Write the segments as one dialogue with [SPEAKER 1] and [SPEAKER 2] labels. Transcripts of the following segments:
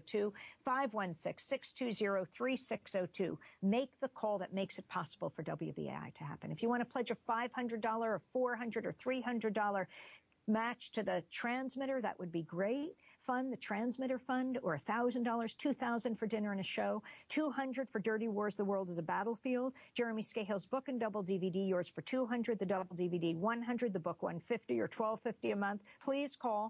[SPEAKER 1] 3602, 516-620-3602. Make the call that makes it possible for WBAI to happen. If you want to pledge a $500 or $400 or $300 match to the transmitter, that would be great. Fund the transmitter fund, or $1,000, $2,000 for dinner and a show, $200 for Dirty Wars, The World is a Battlefield, Jeremy Scahill's book and double DVD, yours for $200, the double DVD $100, the book $150 or $12.50 a month. Please call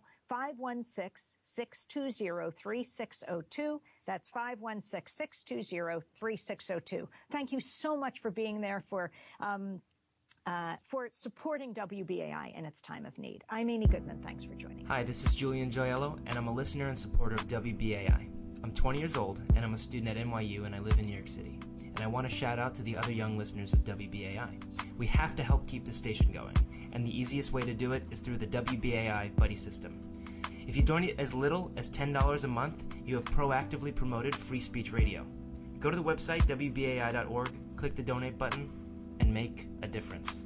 [SPEAKER 1] 516-620-3602. That's 516-620-3602. Thank you so much for being there, for supporting WBAI in its time of need. I'm Amy Goodman. Thanks for joining.
[SPEAKER 2] Hi, this is Julian Joyello, and I'm a listener and supporter of WBAI. I'm 20 years old, and I'm a student at NYU, and I live in New York City. And I want to shout out to the other young listeners of WBAI. We have to help keep the station going, and the easiest way to do it is through the WBAI Buddy System. If you donate as little as $10 a month, you have proactively promoted free speech radio. Go to the website, WBAI.org, click the donate button, and make a difference.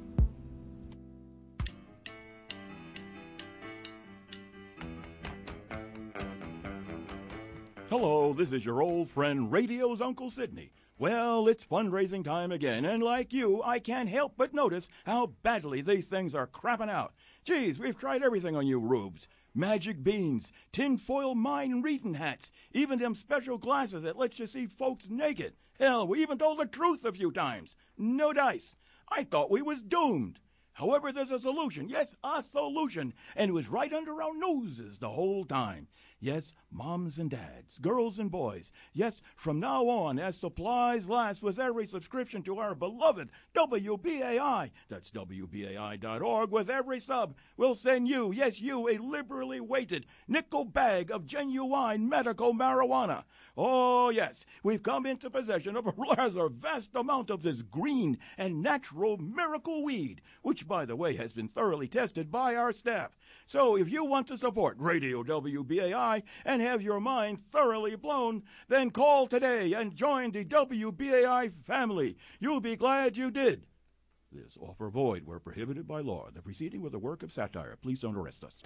[SPEAKER 3] Hello, this is your old friend Radio's Uncle Sidney. Well, it's fundraising time again, and like you, I can't help but notice how badly these things are crapping out. Geez, we've tried everything on you rubes. Magic beans, tinfoil mind reading hats, even them special glasses that let you see folks naked. Hell, we even told the truth a few times. No dice. I thought we was doomed. However, there's a solution. Yes, a solution. And it was right under our noses the whole time. Yes, moms and dads, girls and boys. Yes, from now on, as supplies last, with every subscription to our beloved WBAI, that's WBAI.org, with every sub, we'll send you, yes, you, a liberally weighted nickel bag of genuine medical marijuana. Oh, yes, we've come into possession of a rather vast amount of this green and natural miracle weed, which, by the way, has been thoroughly tested by our staff. So if you want to support Radio WBAI and have your mind thoroughly blown, then call today and join the WBAI family. You'll be glad you did. This offer void where prohibited by law. The proceeding was a work of satire. Please don't arrest us.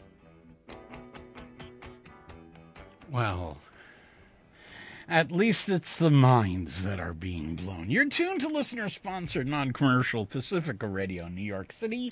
[SPEAKER 4] Well, at least it's the minds that are being blown. You're tuned to listener-sponsored, non-commercial Pacifica Radio, New York City,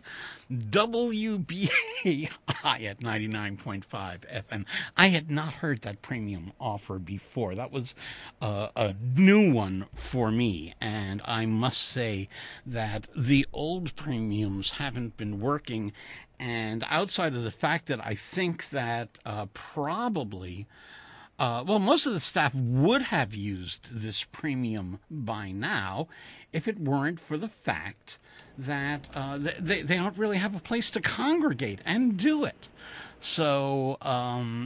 [SPEAKER 4] WBAI at 99.5 FM. I had not heard that premium offer before. That was a new one for me, and I must say that the old premiums haven't been working, and outside of the fact that I think that probably... most of the staff would have used this premium by now if it weren't for the fact that they don't really have a place to congregate and do it. So, and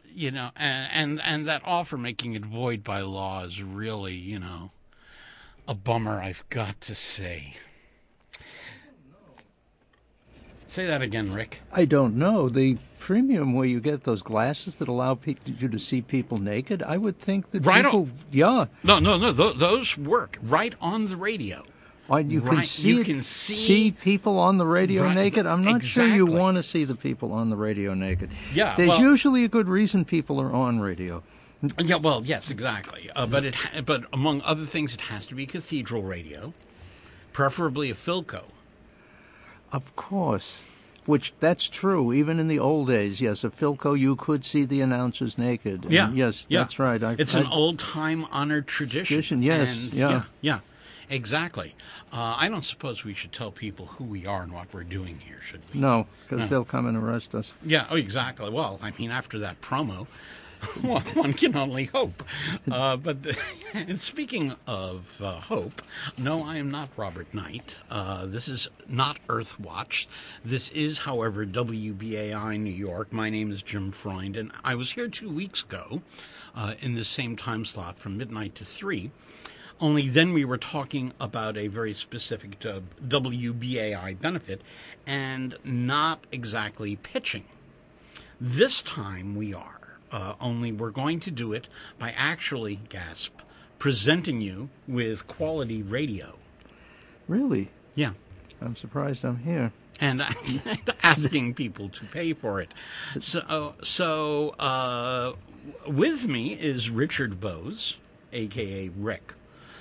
[SPEAKER 4] that offer making it void by law is really, a bummer, I've got to say. Say that again, Rick.
[SPEAKER 5] I don't know. The premium where you get those glasses that allow you to see people naked, I would think that people... Yeah.
[SPEAKER 4] No. Those work right on the radio.
[SPEAKER 5] You can see people on the radio naked? I'm not sure you want to see the people on the radio naked.
[SPEAKER 4] Yeah,
[SPEAKER 5] There's usually a good reason people are on radio.
[SPEAKER 4] Yeah, well, yes, exactly. But among other things, it has to be cathedral radio, preferably a Philco.
[SPEAKER 5] Of course, that's true. Even in the old days, yes, a Philco, you could see the announcers naked. And
[SPEAKER 4] yeah.
[SPEAKER 5] Yes,
[SPEAKER 4] yeah.
[SPEAKER 5] That's right.
[SPEAKER 4] It's an old-time honored tradition.
[SPEAKER 5] Yes,
[SPEAKER 4] and, yeah, exactly. I don't suppose we should tell people who we are and what we're doing here, should we?
[SPEAKER 5] No, because they'll come and arrest us.
[SPEAKER 4] Yeah, exactly. Well, I mean, after that promo... one can only hope. But speaking of hope, no, I am not Robert Knight. This is not Earthwatch. This is, however, WBAI New York. My name is Jim Freund, and I was here 2 weeks ago in the same time slot from midnight to 3. Only then we were talking about a very specific WBAI benefit and not exactly pitching. This time we are. Only we're going to do it by actually, presenting you with quality radio. Really? Yeah.
[SPEAKER 5] I'm surprised I'm here.
[SPEAKER 4] And asking people to pay for it. So with me is Richard Bowes, a.k.a. Rick.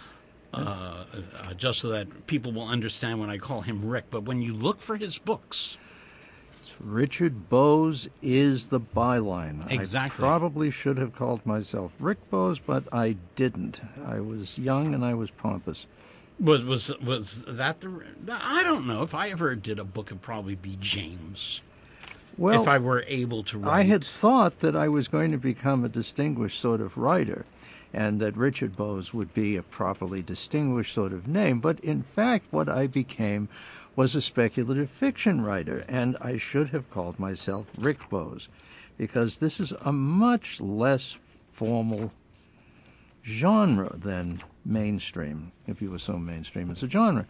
[SPEAKER 4] Just so that people will understand when I call him Rick. But when you look for his books...
[SPEAKER 5] Richard Bowes is the byline.
[SPEAKER 4] Exactly.
[SPEAKER 5] I probably should have called myself Rick Bowes, but I didn't. I was young and I was pompous.
[SPEAKER 4] Was that the... I don't know. If I ever did a book, it'd probably be James.
[SPEAKER 5] Well,
[SPEAKER 4] if I were able to write.
[SPEAKER 5] I had thought that I was going to become a distinguished sort of writer, and that Richard Bowes would be a properly distinguished sort of name. But in fact, what I became was a speculative fiction writer, and I should have called myself Rick Bowes, because this is a much less formal genre than mainstream, if you assume mainstream is a genre.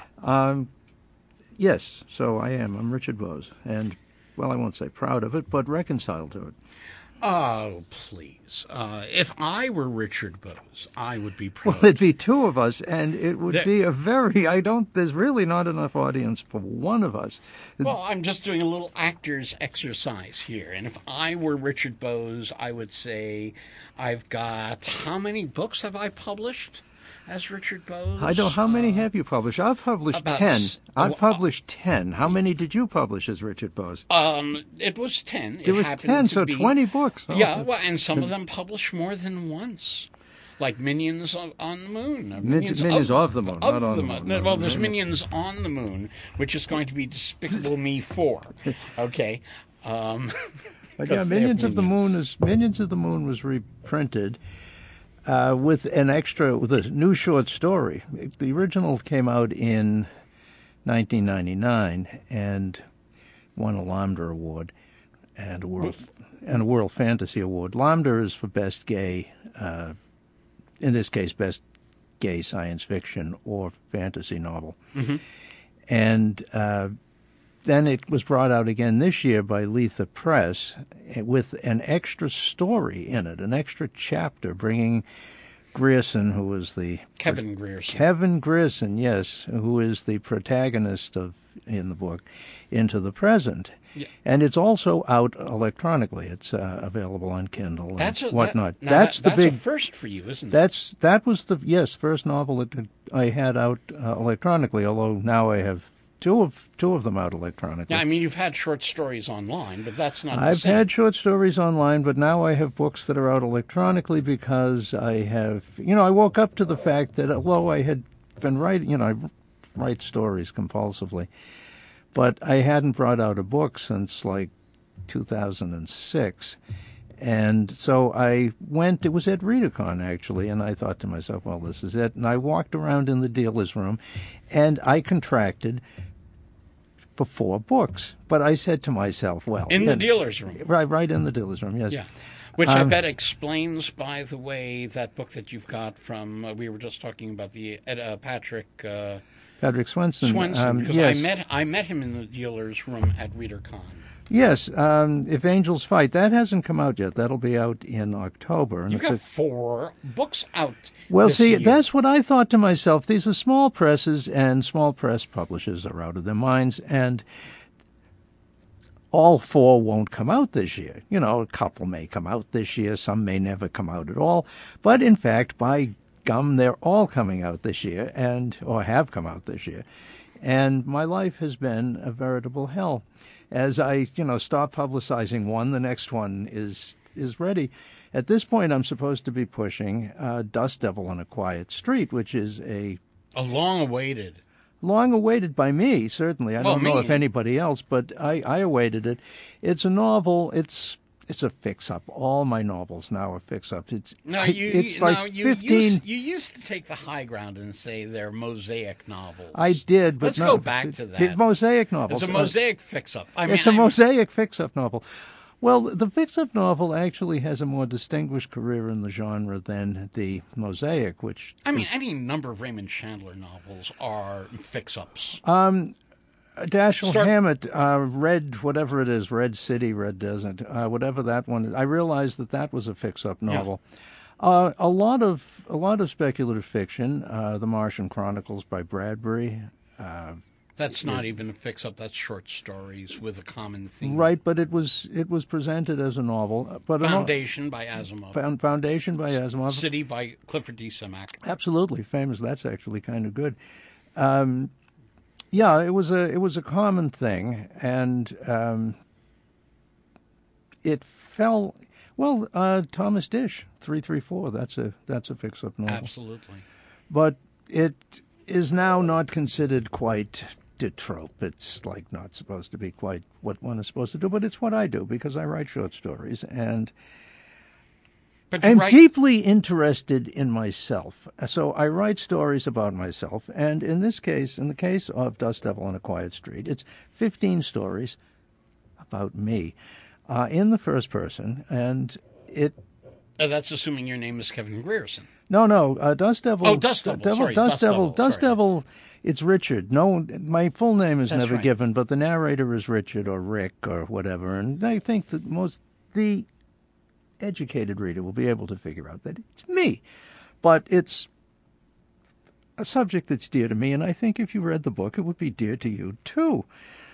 [SPEAKER 5] Yes, so I am. I'm Richard Bowes, and, well, I won't say proud of it, but reconciled to it.
[SPEAKER 4] Oh, please. If I were Richard Bowes, I would be proud.
[SPEAKER 5] Well, it'd be two of us, and it would be a very, there's really not enough audience for one of us.
[SPEAKER 4] Well, I'm just doing a little actor's exercise here. And if I were Richard Bowes, I would say I've got, how many books have I published as Richard Bowes?
[SPEAKER 5] I don't, how many have you published? I've published 10. I've published 10. How many did you publish as Richard Bowes?
[SPEAKER 4] It was 10.
[SPEAKER 5] It was 10, so 20 books. Oh.
[SPEAKER 4] Yeah, well, and some of them published more than once. Like Minions on the Moon.
[SPEAKER 5] Minions of the Moon, not on the Moon.
[SPEAKER 4] Well, there's Minions on the Moon, which is going to be Despicable Me 4. Okay.
[SPEAKER 5] But yeah, Minions of the Moon was reprinted. With a new short story. The original came out in 1999 and won a Lambda Award and a World Fantasy Award. Lambda is for best gay, in this case, best gay science fiction or fantasy novel. Mm-hmm. And then it was brought out again this year by Letha Press with an extra story in it, an extra chapter, bringing Grierson, who is the...
[SPEAKER 4] Kevin Grierson.
[SPEAKER 5] Kevin Grierson, yes, who is the protagonist in the book, into the present. Yeah. And it's also out electronically. It's available on Kindle and whatnot.
[SPEAKER 4] That's a first for you, isn't it?
[SPEAKER 5] That was the first novel that I had out electronically, although now I have two of them out electronically.
[SPEAKER 4] Yeah, I mean, you've had short stories online, but that's not the same.
[SPEAKER 5] I've had short stories online, but now I have books that are out electronically because I have, I woke up to the fact that although I had been writing, I write stories compulsively, but I hadn't brought out a book since like 2006. And so it was at ReaderCon actually, and I thought to myself, well, this is it. And I walked around in the dealer's room, and I contracted for 4 books. But I said to myself, well...
[SPEAKER 4] In the dealer's room?
[SPEAKER 5] Right in the dealer's room, yes.
[SPEAKER 4] Yeah. Which I bet explains, by the way, that book that you've got from, we were just talking about the Patrick
[SPEAKER 5] Swenson.
[SPEAKER 4] Because
[SPEAKER 5] yes.
[SPEAKER 4] I met him in the dealer's room at ReaderCon.
[SPEAKER 5] Yes, If Angels Fight. That hasn't come out yet. That'll be out in October.
[SPEAKER 4] You've got 4 books out.
[SPEAKER 5] Well,
[SPEAKER 4] this year.
[SPEAKER 5] That's what I thought to myself. These are small presses, and small press publishers are out of their minds, and all 4 won't come out this year. A couple may come out this year. Some may never come out at all. But, in fact, by gum, they're all coming out this year, or have come out this year. And my life has been a veritable hell. As I, stop publicizing one, the next one is ready. At this point, I'm supposed to be pushing Dust Devil on a Quiet Street, which is a
[SPEAKER 4] long-awaited.
[SPEAKER 5] Long-awaited by me, certainly. I don't know if anybody else, but I awaited it. It's a novel. It's a fix-up. All my novels now are fix-ups. It's like 15...
[SPEAKER 4] You used to take the high ground and say they're mosaic novels.
[SPEAKER 5] I did, but
[SPEAKER 4] let's go back to that.
[SPEAKER 5] Mosaic novels.
[SPEAKER 4] It's a mosaic fix-up.
[SPEAKER 5] It's a mosaic fix-up novel. Well, the fix-up novel actually has a more distinguished career in the genre than the mosaic, which...
[SPEAKER 4] any number of Raymond Chandler novels are fix-ups.
[SPEAKER 5] Dashiell Hammett, Red, whatever it is, Red City, Red Desert, whatever that one is. I realized that was a fix-up novel. Yeah. A lot of speculative fiction, The Martian Chronicles by Bradbury,
[SPEAKER 4] That's not even a fix-up. That's short stories with a common theme.
[SPEAKER 5] Right, but it was presented as a novel. But
[SPEAKER 4] Foundation by Asimov.
[SPEAKER 5] Foundation by Asimov.
[SPEAKER 4] City by Clifford D. Simak.
[SPEAKER 5] Absolutely famous. That's actually kind of good. Yeah, it was a common thing, and it fell. Well, Thomas Dish, 334. That's a fix-up novel.
[SPEAKER 4] Absolutely.
[SPEAKER 5] But it is now not considered quite de trop. It's like not supposed to be quite what one is supposed to do, but it's what I do because I write short stories, and I'm deeply interested in myself. So I write stories about myself, and in this case, in the case of Dust Devil on a Quiet Street, it's 15 stories about me in the first person, and it...
[SPEAKER 4] that's assuming your name is Kevin Grierson.
[SPEAKER 5] No, Dust Devil.
[SPEAKER 4] Oh, Dust Devil. Sorry,
[SPEAKER 5] Dust Devil. It's Richard. No, my full name is never given, but the narrator is Richard or Rick or whatever. And I think that the educated reader will be able to figure out that it's me. But it's a subject that's dear to me, and I think if you read the book, it would be dear to you too.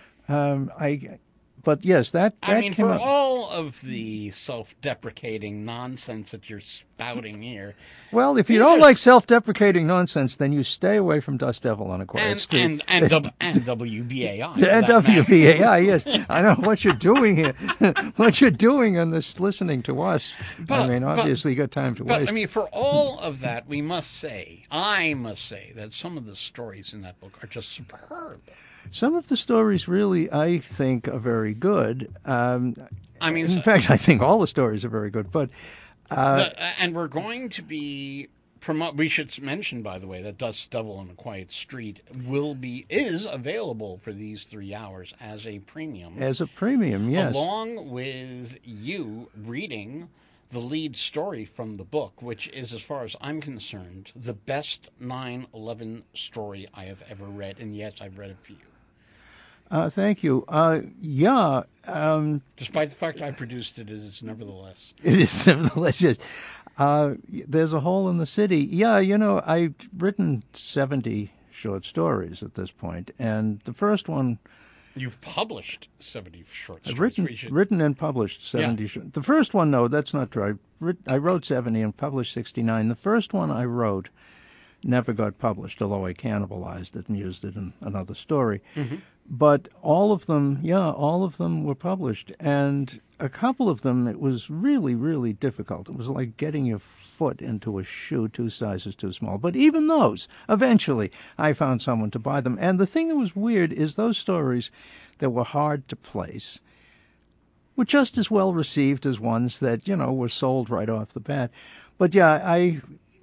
[SPEAKER 5] But yes, that
[SPEAKER 4] I mean,
[SPEAKER 5] came
[SPEAKER 4] for
[SPEAKER 5] up.
[SPEAKER 4] all of the self-deprecating nonsense that you're spouting here.
[SPEAKER 5] Well, if you don't like self-deprecating nonsense, then you stay away from Dust Devil on a Quiet Street.
[SPEAKER 4] And WBAI.
[SPEAKER 5] And WBAI, yes. I know what you're doing here. What you're doing on this, listening to us. Obviously you got time to waste.
[SPEAKER 4] But, I mean, for all of that, I must say, that some of the stories in that book are just superb.
[SPEAKER 5] Some of the stories really, I think, are very good.
[SPEAKER 4] In
[SPEAKER 5] fact, I think all the stories are very good. But
[SPEAKER 4] and we're going to be we should mention, by the way, that Dust Devil on a Quiet Street is available for these 3 hours as a premium.
[SPEAKER 5] As a premium, yes.
[SPEAKER 4] Along with you reading the lead story from the book, which is, as far as I'm concerned, the best 9/11 story I have ever read. And yes, I've read it for you.
[SPEAKER 5] Thank you.
[SPEAKER 4] Despite the fact I produced it, it is nevertheless.
[SPEAKER 5] It is nevertheless, yes. There's a Hole in the City. Yeah, I've written 70 short stories at this point, and the first one...
[SPEAKER 4] You've published 70 short stories.
[SPEAKER 5] Written and published 70 short. The first one, no, that's not true. I wrote 70 and published 69. The first one I wrote never got published, although I cannibalized it and used it in another story. Mm-hmm. But all of them were published. And a couple of them, it was really, really difficult. It was like getting your foot into a shoe 2 sizes too small. But even those, eventually, I found someone to buy them. And the thing that was weird is those stories that were hard to place were just as well received as ones that, were sold right off the bat. But yeah, I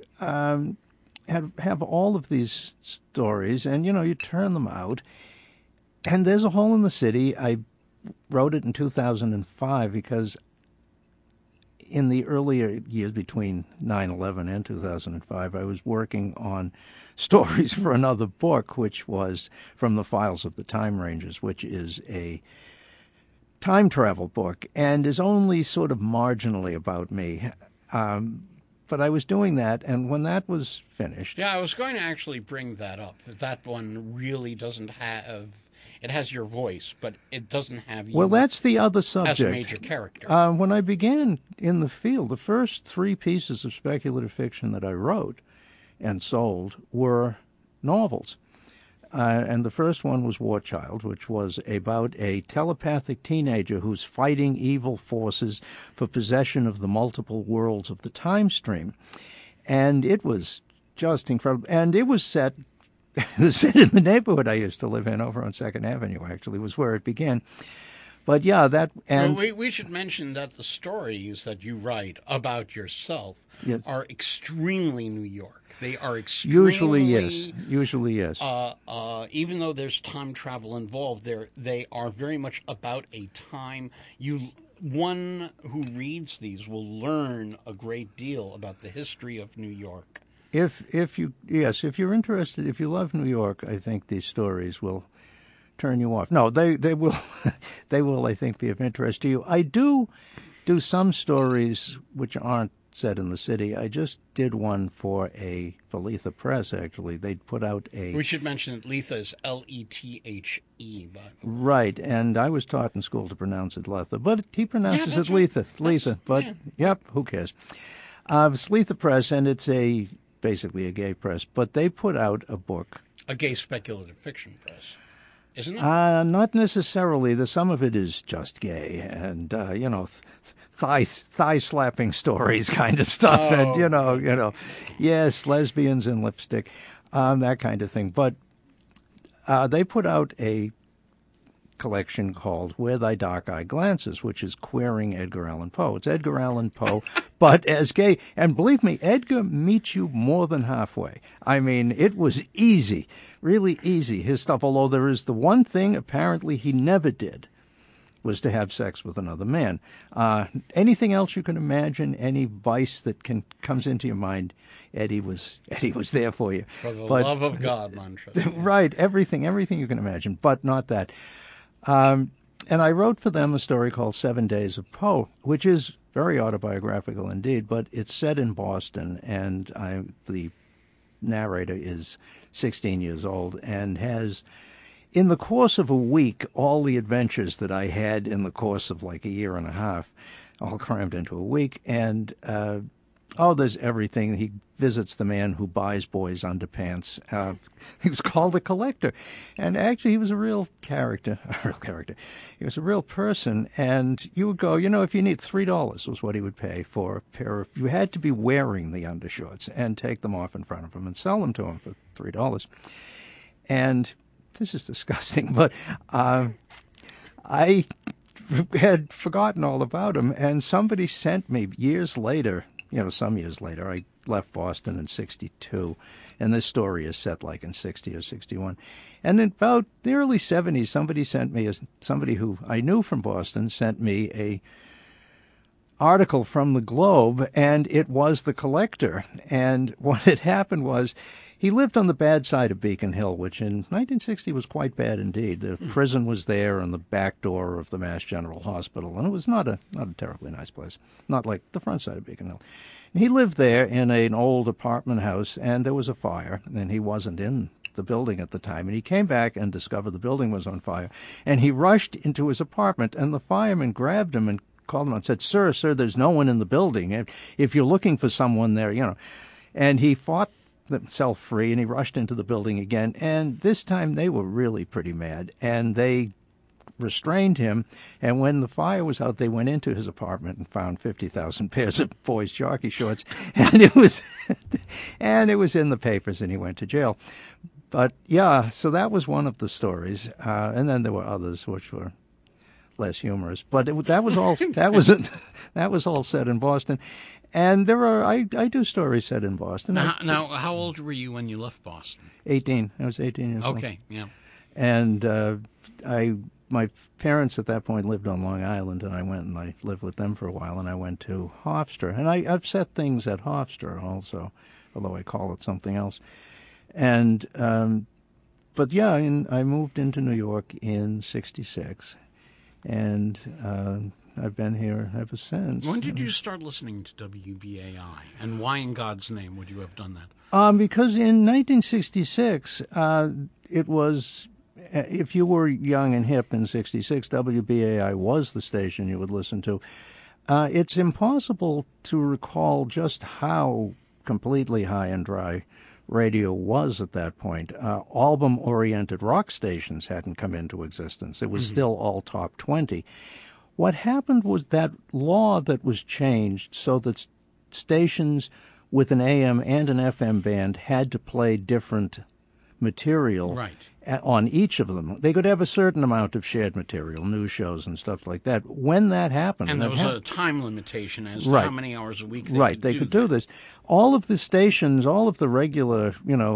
[SPEAKER 5] have all of these stories, and, you turn them out. And there's a Hole in the City. I wrote it in 2005 because in the earlier years between 9/11 and 2005, I was working on stories for another book, which was From the Files of the Time Rangers, which is a time travel book and is only sort of marginally about me. But I was doing that, and when that was finished...
[SPEAKER 4] Yeah, I was going to actually bring that up, that one really doesn't have... It has your voice, but it doesn't have you.
[SPEAKER 5] Well, that's the other subject.
[SPEAKER 4] As a major character.
[SPEAKER 5] When I began in the field, the first 3 pieces of speculative fiction that I wrote and sold were novels. And the first one was War Child, which was about a telepathic teenager who's fighting evil forces for possession of the multiple worlds of the time stream. And it was just incredible. And it was set in the neighborhood I used to live in, over on 2nd Avenue, actually, was where it began. But yeah, that... and
[SPEAKER 4] we should mention that the stories that you write about yourself are extremely New York. They are extremely...
[SPEAKER 5] Usually, yes.
[SPEAKER 4] Even though there's time travel involved, they are very much about a time... One who reads these will learn a great deal about the history of New York.
[SPEAKER 5] If you're interested, if you love New York, I think these stories will turn you off. No, they will, I think, be of interest to you. I do some stories which aren't set in the city. I just did one for Letha Press, actually. They'd put out a...
[SPEAKER 4] We should mention that Letha is Lethe.
[SPEAKER 5] Right, and I was taught in school to pronounce it Letha, but he pronounces it Letha. Letha, but, yep, who cares? It's Letha Press, and it's basically a gay press, but they put out a book.
[SPEAKER 4] A gay speculative fiction press, isn't it?
[SPEAKER 5] Not necessarily. Some of it is just gay and, thigh-slapping stories kind of stuff.
[SPEAKER 4] Oh.
[SPEAKER 5] And, yes, lesbians in lipstick, that kind of thing. But they put out a collection called Where Thy Dark Eye Glances, which is queering Edgar Allan Poe. It's Edgar Allan Poe, but as gay. And believe me, Edgar meets you more than halfway. I mean, it was easy, really easy, his stuff, although there is the one thing apparently he never did was to have sex with another man. Anything else you can imagine, any vice that comes into your mind, Eddie was there for you.
[SPEAKER 4] For the love of God, mantra.
[SPEAKER 5] Right, everything you can imagine, but not that. And I wrote for them a story called 7 Days of Poe, which is very autobiographical indeed, but it's set in Boston, and the narrator is 16 years old and has, in the course of a week, all the adventures that I had in the course of like a year and a half, all crammed into a week. And, there's everything. He visits the man who buys boys' underpants. He was called a collector. And actually, he was a real character. He was a real person. And you would go, if you need $3 was what he would pay for a pair of... You had to be wearing the undershorts and take them off in front of him and sell them to him for $3. And this is disgusting, but I had forgotten all about him. And somebody sent me years later... some years later, I left Boston in 1962, and this story is set like in 1960 or 1961. And in about the early 1970s, somebody who I knew from Boston sent me a article from the Globe, and it was The Collector. And what had happened was he lived on the bad side of Beacon Hill, which in 1960 was quite bad indeed. The prison was there on the back door of the Mass General Hospital, and it was not a terribly nice place, not like the front side of Beacon Hill. And he lived there in an old apartment house, and there was a fire, and he wasn't in the building at the time. And he came back and discovered the building was on fire, and he rushed into his apartment, and the fireman grabbed him and called him and said, sir, there's no one in the building. If you're looking for someone there, And he fought himself free, and he rushed into the building again. And this time they were really pretty mad, and they restrained him. And when the fire was out, they went into his apartment and found 50,000 pairs of boys' jockey shorts. And it was in the papers, and he went to jail. But, yeah, so that was one of the stories. And then there were others which were less humorous, but that was all set in Boston, and I do stories set in Boston.
[SPEAKER 4] Now, how old were you when you left Boston?
[SPEAKER 5] 18. I was 18 years old.
[SPEAKER 4] Okay, yeah.
[SPEAKER 5] And my parents at that point lived on Long Island, and I went and I lived with them for a while, and I went to Hofstra, and I've set things at Hofstra also, although I call it something else, and but yeah, I moved into New York in '66. And I've been here ever since.
[SPEAKER 4] When did you start listening to WBAI? And why in God's name would you have done that?
[SPEAKER 5] Because in 1966, it was, if you were young and hip in '66, WBAI was the station you would listen to. It's impossible to recall just how completely high and dry radio was at that point. Album-oriented rock stations hadn't come into existence. It was still all top 20. What happened was that law that was changed so that stations with an AM and an FM band had to play different material on each of them. They could have a certain amount of shared material, news shows and stuff like that. When that happened...
[SPEAKER 4] And there was a time limitation as to how many hours a week they could do this. All of the stations, all of the regular,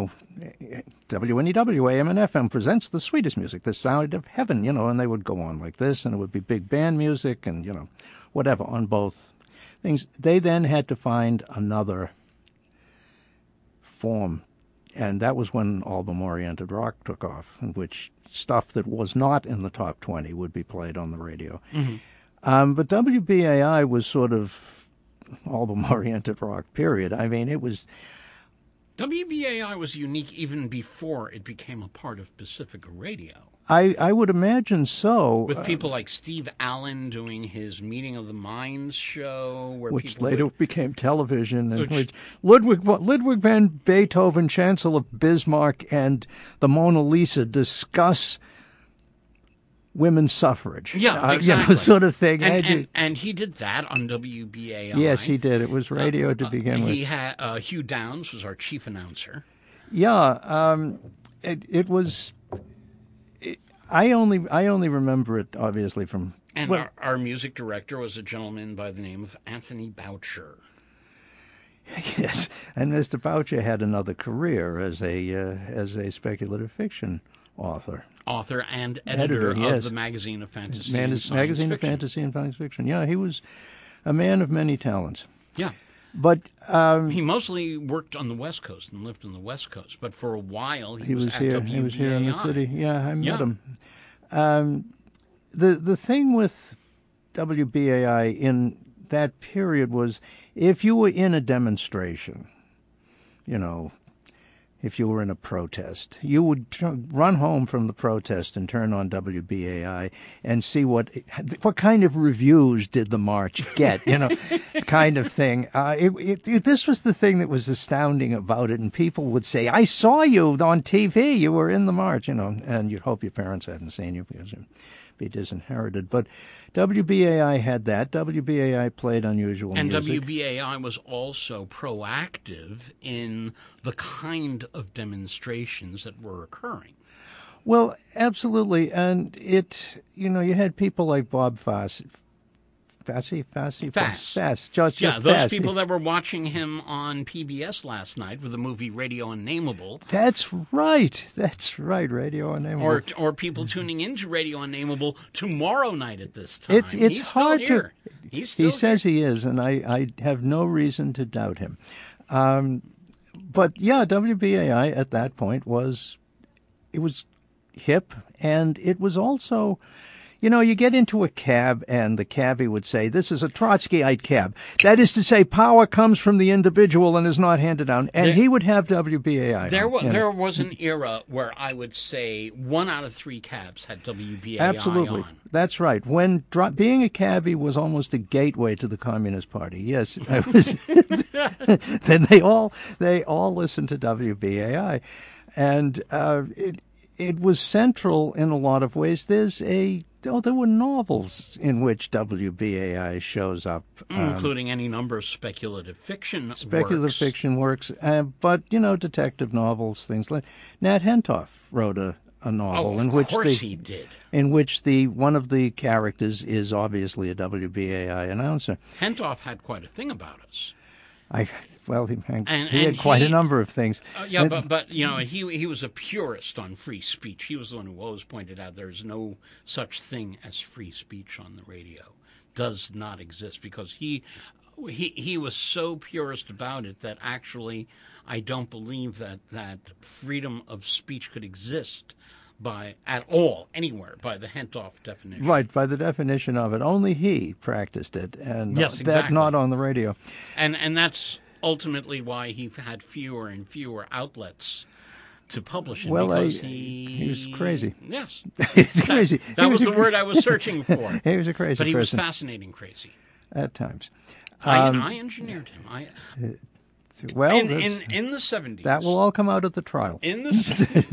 [SPEAKER 4] WNEW, AM and FM presents the sweetest music, the sound of heaven, and they would go on like this, and it would be big band music and, whatever on both things. They then had to find another form. And that was when album-oriented rock took off, in which stuff that was not in the top 20 would be played on the radio. But WBAI was sort of
[SPEAKER 5] album-oriented rock, period. I mean, it was...
[SPEAKER 4] WBAI was unique even before it became a part of Pacifica Radio.
[SPEAKER 5] I would imagine so.
[SPEAKER 4] With people like Steve Allen doing his Meeting of the Minds show,
[SPEAKER 5] which later became television, and which Ludwig van Beethoven, Chancellor Bismarck, and the Mona Lisa discuss women's suffrage.
[SPEAKER 4] Yeah, exactly.
[SPEAKER 5] Sort of thing.
[SPEAKER 4] And he did that on WBAI.
[SPEAKER 5] Yes, he did. It was radio to begin with.
[SPEAKER 4] He had Hugh Downs was our chief announcer.
[SPEAKER 5] Yeah, it was. I only remember it obviously from.
[SPEAKER 4] And our music director was a gentleman by the name of Anthony Boucher.
[SPEAKER 5] Yes, and Mr. Boucher had another career as a speculative fiction author
[SPEAKER 4] and editor of the Magazine of Fantasy and Science
[SPEAKER 5] Magazine
[SPEAKER 4] Fiction.
[SPEAKER 5] of Fantasy and Science Fiction. Yeah, he was a man of many talents.
[SPEAKER 4] Yeah.
[SPEAKER 5] But
[SPEAKER 4] he mostly worked on the West Coast and lived on the West Coast. But for a while, he was at
[SPEAKER 5] here.
[SPEAKER 4] WBAI.
[SPEAKER 5] He was here in the city. Yeah, I met him. The thing with WBAI in that period was if you were in a demonstration, if you were in a protest, you would run home from the protest and turn on WBAI and see what kind of reviews did the march get, kind of thing. This was the thing that was astounding about it, and people would say, "I saw you on TV. You were in the march," and you'd hope your parents hadn't seen you because you'd be disinherited. But WBAI had that. WBAI played unusual music.
[SPEAKER 4] And WBAI was also proactive in the kind of demonstrations that were occurring.
[SPEAKER 5] Well, absolutely. And you had people like Bob Fosse. Fass. George
[SPEAKER 4] those
[SPEAKER 5] Fass.
[SPEAKER 4] people that were watching him on PBS last night with the movie Radio Unnameable.
[SPEAKER 5] That's right, Radio Unnameable.
[SPEAKER 4] Or people tuning into Radio Unnameable tomorrow night at this time.
[SPEAKER 5] It's hard to.
[SPEAKER 4] He
[SPEAKER 5] says he is, and I have no reason to doubt him. But yeah, WBAI at that point was hip, and it was also. You get into a cab, and the cabbie would say, "This is a Trotskyite cab." That is to say, power comes from the individual and is not handed down. And he would have WBAI.
[SPEAKER 4] There was an era where I would say 1 out of 3 cabs had WBAI
[SPEAKER 5] Absolutely.
[SPEAKER 4] on.
[SPEAKER 5] That's right. When being a cabbie was almost a gateway to the Communist Party. Yes, I was. Then they all listened to WBAI, and it was central in a lot of ways. There were novels in which WBAI shows up.
[SPEAKER 4] Including any number of speculative fiction
[SPEAKER 5] works. But, detective novels, things like... Nat Hentoff wrote a novel
[SPEAKER 4] he did.
[SPEAKER 5] In which one of the characters is obviously a WBAI announcer.
[SPEAKER 4] Hentoff had quite a thing about us.
[SPEAKER 5] He had quite a number of things.
[SPEAKER 4] But he was a purist on free speech. He was the one who always pointed out there's no such thing as free speech on the radio. Does not exist, because he was so purist about it that actually I don't believe that freedom of speech could exist at all, anywhere, by the Hentoff definition.
[SPEAKER 5] Right, by the definition of it. Only he practiced it, and
[SPEAKER 4] yes, exactly.
[SPEAKER 5] That not on the radio.
[SPEAKER 4] And that's ultimately why he had fewer and fewer outlets to publish in, because he
[SPEAKER 5] was crazy.
[SPEAKER 4] Yes.
[SPEAKER 5] He's crazy.
[SPEAKER 4] That was the word I was searching for.
[SPEAKER 5] He was a crazy person.
[SPEAKER 4] But he was fascinating crazy.
[SPEAKER 5] At times.
[SPEAKER 4] I engineered him.
[SPEAKER 5] Well,
[SPEAKER 4] in the 70s.
[SPEAKER 5] That will all come out at the trial.
[SPEAKER 4] In the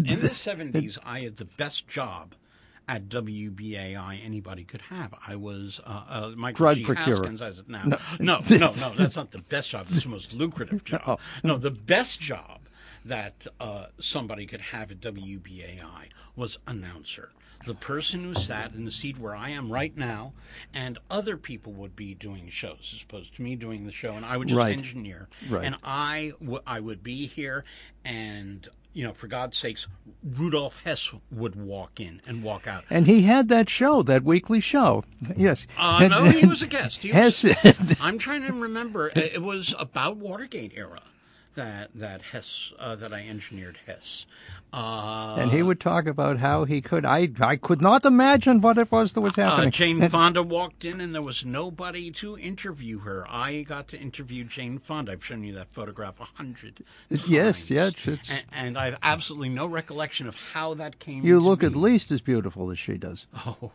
[SPEAKER 4] 70s, I had the best job at WBAI anybody could have. I was Michael
[SPEAKER 5] drug
[SPEAKER 4] G.
[SPEAKER 5] procurer.
[SPEAKER 4] Haskins. No, that's not the best job. It's the most lucrative job. No, the best job that somebody could have at WBAI was announcer. The person who sat in the seat where I am right now, and other people would be doing shows as opposed to me doing the show, and I would just engineer.
[SPEAKER 5] Right.
[SPEAKER 4] And I would be here, and for God's sakes, Rudolf Hess would walk in and walk out.
[SPEAKER 5] And he had that show, that weekly show. Yes.
[SPEAKER 4] No, he was a guest.
[SPEAKER 5] Hess.
[SPEAKER 4] I'm trying to remember. It was about Watergate era. that Hess that I engineered Hess.
[SPEAKER 5] And he would talk about how he could. I could not imagine what it was that was happening.
[SPEAKER 4] Jane Fonda walked in, and there was nobody to interview her. I got to interview Jane Fonda. I've shown you that photograph 100 times.
[SPEAKER 5] Yes.
[SPEAKER 4] And I have absolutely no recollection of how that came.
[SPEAKER 5] You
[SPEAKER 4] to
[SPEAKER 5] look
[SPEAKER 4] be.
[SPEAKER 5] at least as beautiful as she does.
[SPEAKER 4] Oh.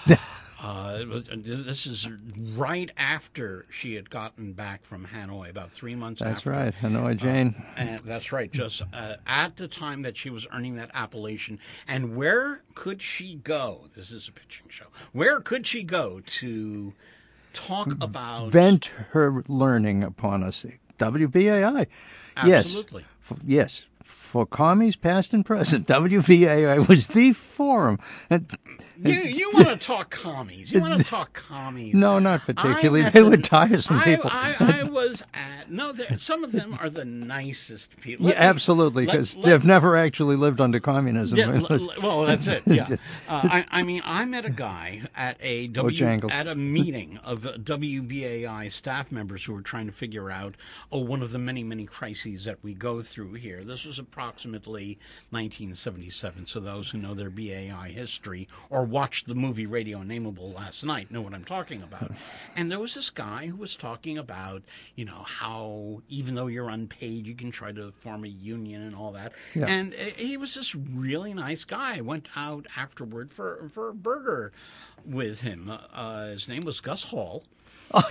[SPEAKER 4] This is right after she had gotten back from Hanoi, about 3 months
[SPEAKER 5] That's
[SPEAKER 4] after.
[SPEAKER 5] right, Hanoi Jane.
[SPEAKER 4] And that's right, just at the time that she was earning that appellation. And where could she go? This is a pitching show. Where could she go to talk about...
[SPEAKER 5] Vent her learning upon us. WBAI.
[SPEAKER 4] Absolutely.
[SPEAKER 5] Yes. For commies past and present, WBAI was the forum.
[SPEAKER 4] You want to talk commies. You want to talk commies.
[SPEAKER 5] No, not particularly. They would tire some people.
[SPEAKER 4] I was at... No, some of them are the nicest people.
[SPEAKER 5] Yeah, absolutely, because they've never actually lived under communism.
[SPEAKER 4] Yeah, well, that's it. Yeah, I mean, I met a guy at a meeting of WBAI staff members who were trying to figure out one of the many crises that we go through here. This was approximately 1977. So those who know their BAI history or watched the movie Radio Nameable last night know what I'm talking about. And there was this guy who was talking about, how even though you're unpaid, you can try to form a union and all that. Yeah. And he was this really nice guy. I went out afterward for a burger with him. His name was Gus Hall.
[SPEAKER 5] Oh,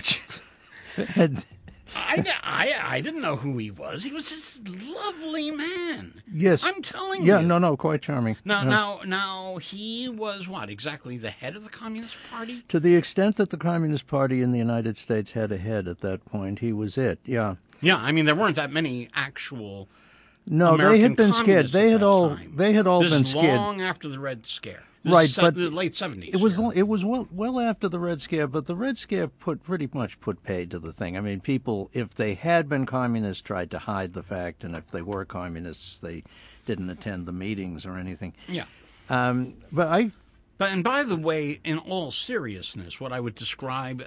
[SPEAKER 4] I didn't know who he was. He was this lovely man.
[SPEAKER 5] Yes.
[SPEAKER 4] I'm telling you.
[SPEAKER 5] Yeah, no, quite charming.
[SPEAKER 4] Now, he was what, exactly the head of the Communist Party?
[SPEAKER 5] To the extent that the Communist Party in the United States had a head at that point, he was it, yeah.
[SPEAKER 4] Yeah, I mean, there weren't that many actual
[SPEAKER 5] American they had been scared. They had all been scared.
[SPEAKER 4] Long after the Red Scare.
[SPEAKER 5] Right, but
[SPEAKER 4] the late 70s.
[SPEAKER 5] It was well after the Red Scare, but the Red Scare pretty much put paid to the thing. I mean, people, if they had been communists, tried to hide the fact, and if they were communists, they didn't attend the meetings or anything.
[SPEAKER 4] Yeah.
[SPEAKER 5] And
[SPEAKER 4] by the way, in all seriousness, what I would describe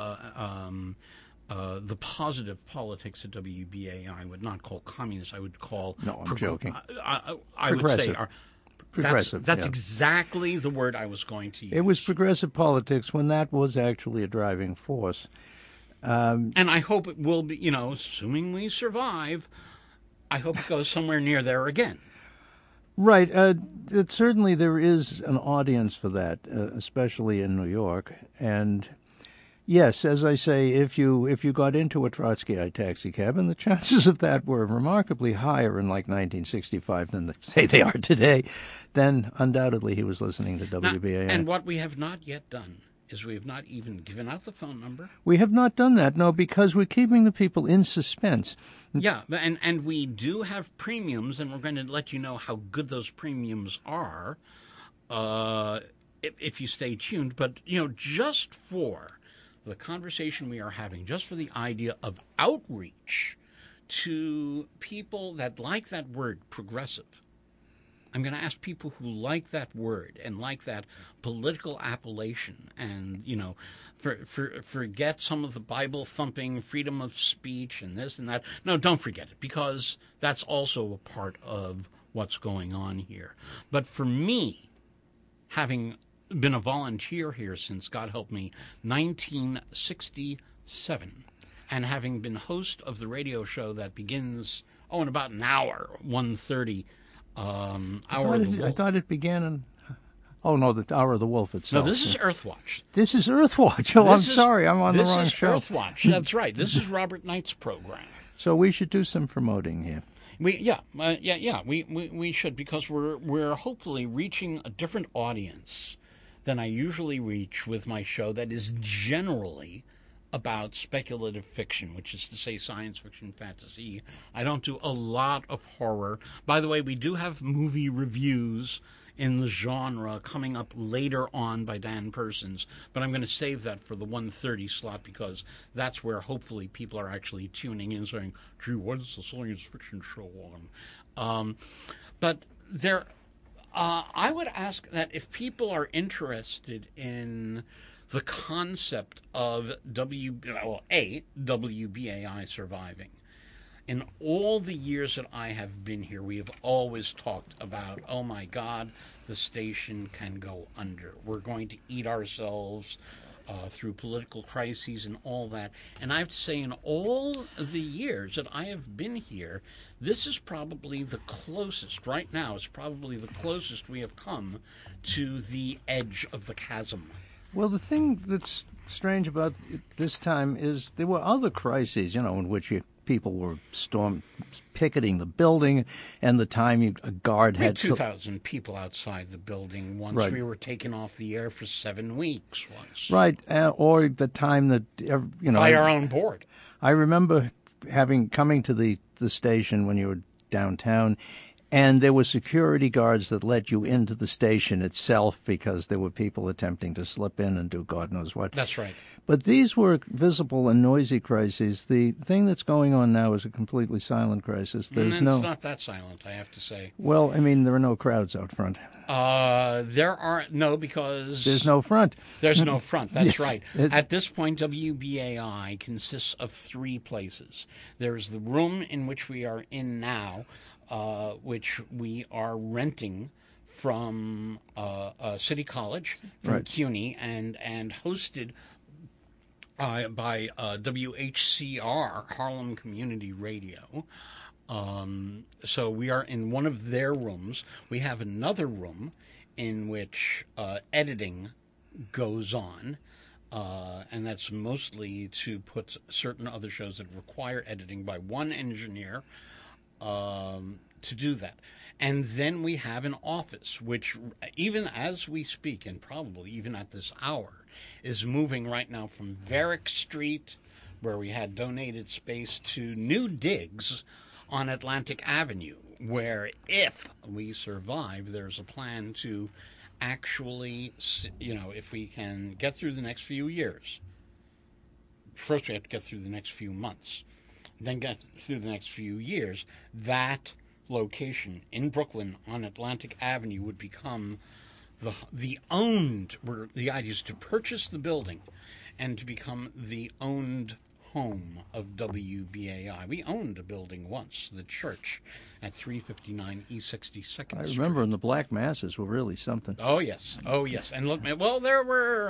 [SPEAKER 4] the positive politics at WBAI I would not call communist. I would call...
[SPEAKER 5] No, I'm joking.
[SPEAKER 4] I would say...
[SPEAKER 5] Progressive.
[SPEAKER 4] That's exactly the word I was going to use.
[SPEAKER 5] It was progressive politics when that was actually a driving force.
[SPEAKER 4] And I hope it will be, assuming we survive, I hope it goes somewhere near there again.
[SPEAKER 5] Right. Certainly there is an audience for that, especially in New York. And yes, as I say, if you got into a Trotskyite taxi cab, and the chances of that were remarkably higher in like 1965 than say they are today, then undoubtedly he was listening to WBAI.
[SPEAKER 4] And what we have not yet done is we have not even given out the phone number.
[SPEAKER 5] We have not done that, no, because we're keeping the people in suspense.
[SPEAKER 4] Yeah, and we do have premiums, and we're going to let you know how good those premiums are if you stay tuned. But, just for the conversation we are having, just for the idea of outreach to people that like that word, progressive. I'm going to ask people who like that word and like that political appellation and, forget some of the Bible-thumping freedom of speech and this and that. No, don't forget it, because that's also a part of what's going on here. But for me, having been a volunteer here since, God help me, 1967, and having been host of the radio show that begins, in about an hour, 1:30,
[SPEAKER 5] I thought it began in... Oh, no, the Hour of the Wolf itself.
[SPEAKER 4] No, this is Earthwatch.
[SPEAKER 5] This is Earthwatch. Oh, I'm sorry, I'm on the wrong show.
[SPEAKER 4] This is Earthwatch, that's right. This is Robert Knight's program.
[SPEAKER 5] So we should do some promoting here.
[SPEAKER 4] We should, because we're hopefully reaching a different audience than I usually reach with my show that is generally about speculative fiction, which is to say science fiction, fantasy. I don't do a lot of horror. By the way, we do have movie reviews in the genre coming up later on by Dan Persons, but I'm going to save that for the 1:30 slot, because that's where hopefully people are actually tuning in saying, gee, what is the science fiction show on? But there... I would ask that if people are interested in the concept of WBAI surviving, In all the years that I have been here, we have always talked about, oh my God, the station can go under. We're going to eat ourselves through political crises and all that. And I have to say, in all the years that I have been here, this is probably the closest, right now, it's probably the closest we have come to the edge of the chasm.
[SPEAKER 5] Well, the thing that's strange about this time is there were other crises, in which people were picketing the building, and the time a guard had
[SPEAKER 4] 2,000 people outside the building once.
[SPEAKER 5] Right.
[SPEAKER 4] We were taken off the air for 7 weeks once.
[SPEAKER 5] Right, or the time that,
[SPEAKER 4] by our own board.
[SPEAKER 5] I remember coming to the station when you were downtown, and there were security guards that let you into the station itself because there were people attempting to slip in and do God knows what.
[SPEAKER 4] That's right.
[SPEAKER 5] But these were visible and noisy crises. The thing that's going on now is a completely silent crisis.
[SPEAKER 4] It's not that silent, I have to say.
[SPEAKER 5] Well, I mean, there are no crowds out front.
[SPEAKER 4] There are no, because
[SPEAKER 5] there's no front.
[SPEAKER 4] There's no front. That's
[SPEAKER 5] Yes.
[SPEAKER 4] right. At this point, WBAI consists of 3 places. There's the room in which we are in now, which we are renting from City College, from
[SPEAKER 5] Right.
[SPEAKER 4] CUNY, and hosted by WHCR, Harlem Community Radio. So we are in one of their rooms. We have another room in which editing goes on, and that's mostly to put certain other shows that require editing by one engineer to do that. And then we have an office, which even as we speak, and probably even at this hour, is moving right now from Varick Street, where we had donated space, to new digs on Atlantic Avenue, where if we survive, there's a plan to actually, if we can get through the next few years. First, we have to get through the next few months, then get through the next few years. That location in Brooklyn on Atlantic Avenue would become the owned, where the idea is to purchase the building and to become the owned home of WBAI. We owned a building once, the church at 359 East 62nd Street.
[SPEAKER 5] I remember, and the black masses were really something.
[SPEAKER 4] Oh yes, and look, well, there were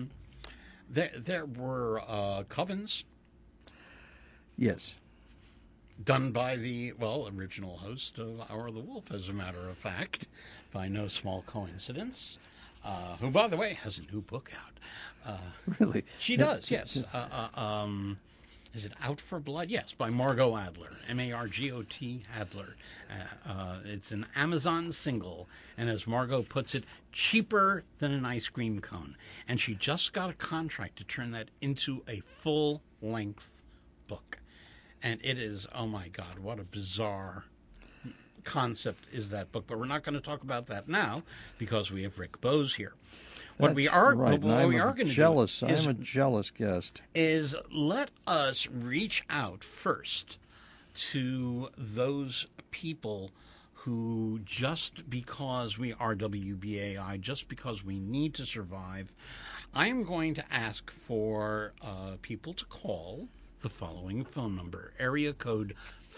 [SPEAKER 4] covens.
[SPEAKER 5] Yes.
[SPEAKER 4] Done by the, original host of Hour of the Wolf, as a matter of fact, by no small coincidence, who, by the way, has a new book out.
[SPEAKER 5] Really?
[SPEAKER 4] She does, yes. Is it Out for Blood? Yes, by Margot Adler, Margot Adler. It's an Amazon single, and as Margot puts it, cheaper than an ice cream cone. And she just got a contract to turn that into a full-length book. And it is, oh my God, what a bizarre concept is that book. But we're not going to talk about that now because we have Rick Bose here. What we are going to do
[SPEAKER 5] I'm a jealous guest.
[SPEAKER 4] Is let us reach out first to those people who, just because we are WBAI, just because we need to survive, I am going to ask for people to call the following phone number, area code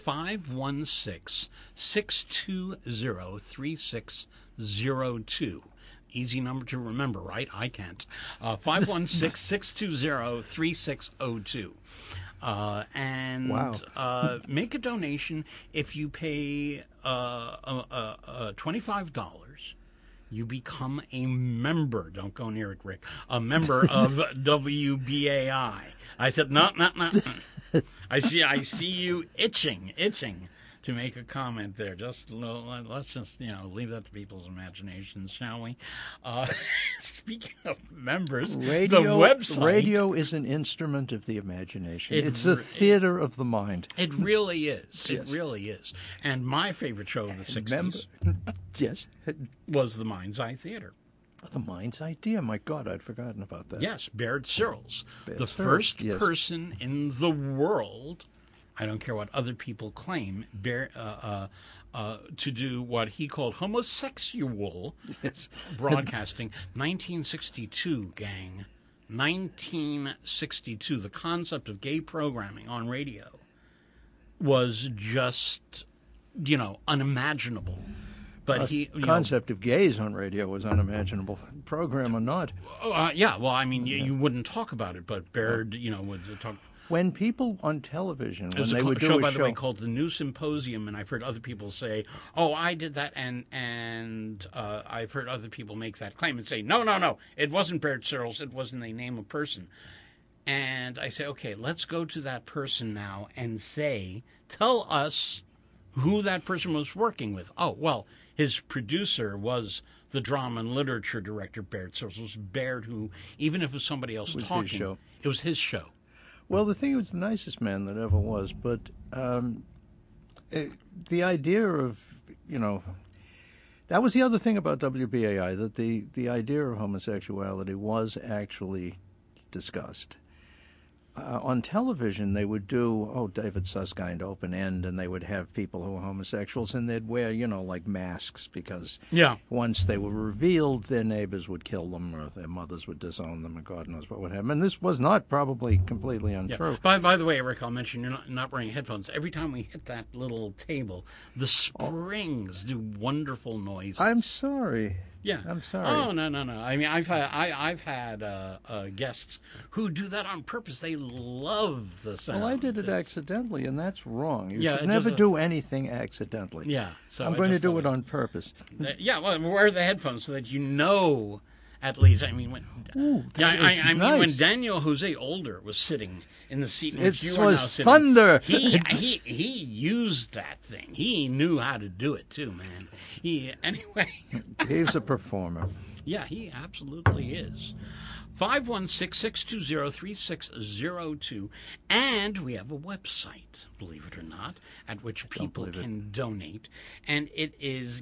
[SPEAKER 4] 516-620-3602. Easy number to remember, right? I can't. 516-620-3602. And
[SPEAKER 5] wow.
[SPEAKER 4] Make a donation. If you pay $25, you become a member. Don't go near it, Rick. A member of WBAI. I said, no. I see you itching to make a comment there. Let's just leave that to people's imaginations, shall we? Speaking of members, the website.
[SPEAKER 5] Radio is an instrument of the imagination. It's a theater of the mind.
[SPEAKER 4] It really is.
[SPEAKER 5] Yes.
[SPEAKER 4] It really is. And my favorite show of the 60s
[SPEAKER 5] yes.
[SPEAKER 4] was the Mind's Eye Theater.
[SPEAKER 5] The Mind's Eye Theater. My God, I'd forgotten about that.
[SPEAKER 4] Yes, Baird Searles, the
[SPEAKER 5] Searles,
[SPEAKER 4] first person in the world, I don't care what other people claim, to do what he called homosexual broadcasting. 1962, gang. 1962, the concept of gay programming on radio was just, unimaginable. But
[SPEAKER 5] The concept of gays on radio was unimaginable, program or not.
[SPEAKER 4] Yeah, well, I mean, you wouldn't talk about it, but Baird, would talk.
[SPEAKER 5] When people on television, when
[SPEAKER 4] There's
[SPEAKER 5] they would do
[SPEAKER 4] show,
[SPEAKER 5] a
[SPEAKER 4] by
[SPEAKER 5] show,
[SPEAKER 4] the way, called the New Symposium, and I've heard other people say, "Oh, I did that," and I've heard other people make that claim and say, "No, it wasn't Baird Searles. It wasn't. They name a person." And I say, "Okay, let's go to that person now and tell us who that person was working with." Oh, well, his producer was the drama and literature director, Baird Searles. It was Baird who, even if it was somebody else talking,
[SPEAKER 5] his show.
[SPEAKER 4] It was his show.
[SPEAKER 5] Well, the thing, he was the nicest man that ever was, but the idea of, that was the other thing about WBAI, that the idea of homosexuality was actually discussed. On television, they would do, David Susskind open end, and they would have people who were homosexuals, and they'd wear, like masks, because once they were revealed, their neighbors would kill them, or their mothers would disown them, and God knows what would happen. And this was not probably completely untrue.
[SPEAKER 4] Yeah. By the way, Rick, I'll mention you're not wearing headphones. Every time we hit that little table, the springs do wonderful noises.
[SPEAKER 5] I'm sorry.
[SPEAKER 4] Yeah,
[SPEAKER 5] I'm sorry.
[SPEAKER 4] Oh no! I mean, I've had guests who do that on purpose. They love the sound.
[SPEAKER 5] Well, I did it accidentally, and that's wrong. You
[SPEAKER 4] Yeah,
[SPEAKER 5] should never do anything accidentally.
[SPEAKER 4] Yeah, so
[SPEAKER 5] I'm going to do it on purpose.
[SPEAKER 4] Yeah, well, wear the headphones so that at least. I mean, when Daniel Jose Older was sitting in the seat, in which
[SPEAKER 5] it
[SPEAKER 4] you are now
[SPEAKER 5] was
[SPEAKER 4] sitting,
[SPEAKER 5] thunder.
[SPEAKER 4] He used that thing. He knew how to do it too, man. Anyway.
[SPEAKER 5] He's a performer.
[SPEAKER 4] Yeah, he absolutely is. 516-620-3602. And we have a website, believe it or not, at which people can donate. And it is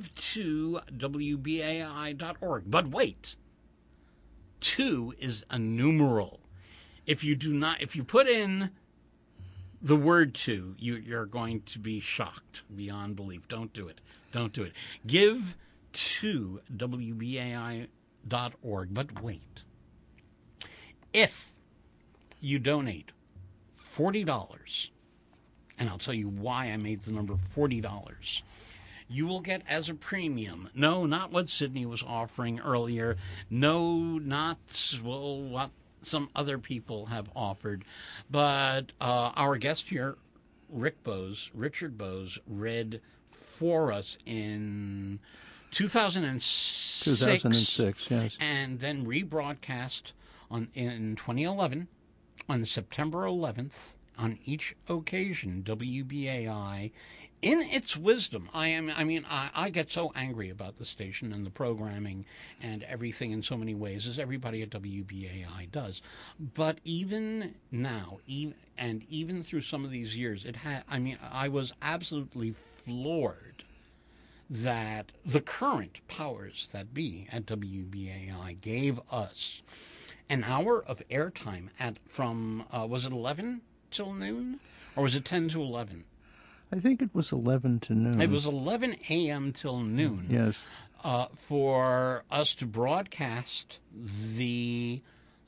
[SPEAKER 4] give2wbai.org. But wait. 2 is a numeral. If you put in the word 2, you're going to be shocked beyond belief. Don't do it. Give to WBAI.org. But wait. If you donate $40, and I'll tell you why I made the number $40, you will get as a premium, no, not what Sydney was offering earlier, no, not what some other people have offered, but our guest here, Richard Bose, read for us in 2006.
[SPEAKER 5] 2006, yes.
[SPEAKER 4] And then rebroadcast in 2011 on September 11th on each occasion. WBAI, in its wisdom, I get so angry about the station and the programming and everything in so many ways, as everybody at WBAI does. But even now, even through some of these years, I was absolutely floored that the current powers that be at WBAI gave us an hour of airtime from was it 11 till noon, or was it 10 to 11?
[SPEAKER 5] I think it was 11 to noon.
[SPEAKER 4] It was 11 a.m. till noon.
[SPEAKER 5] Yes.
[SPEAKER 4] For us to broadcast the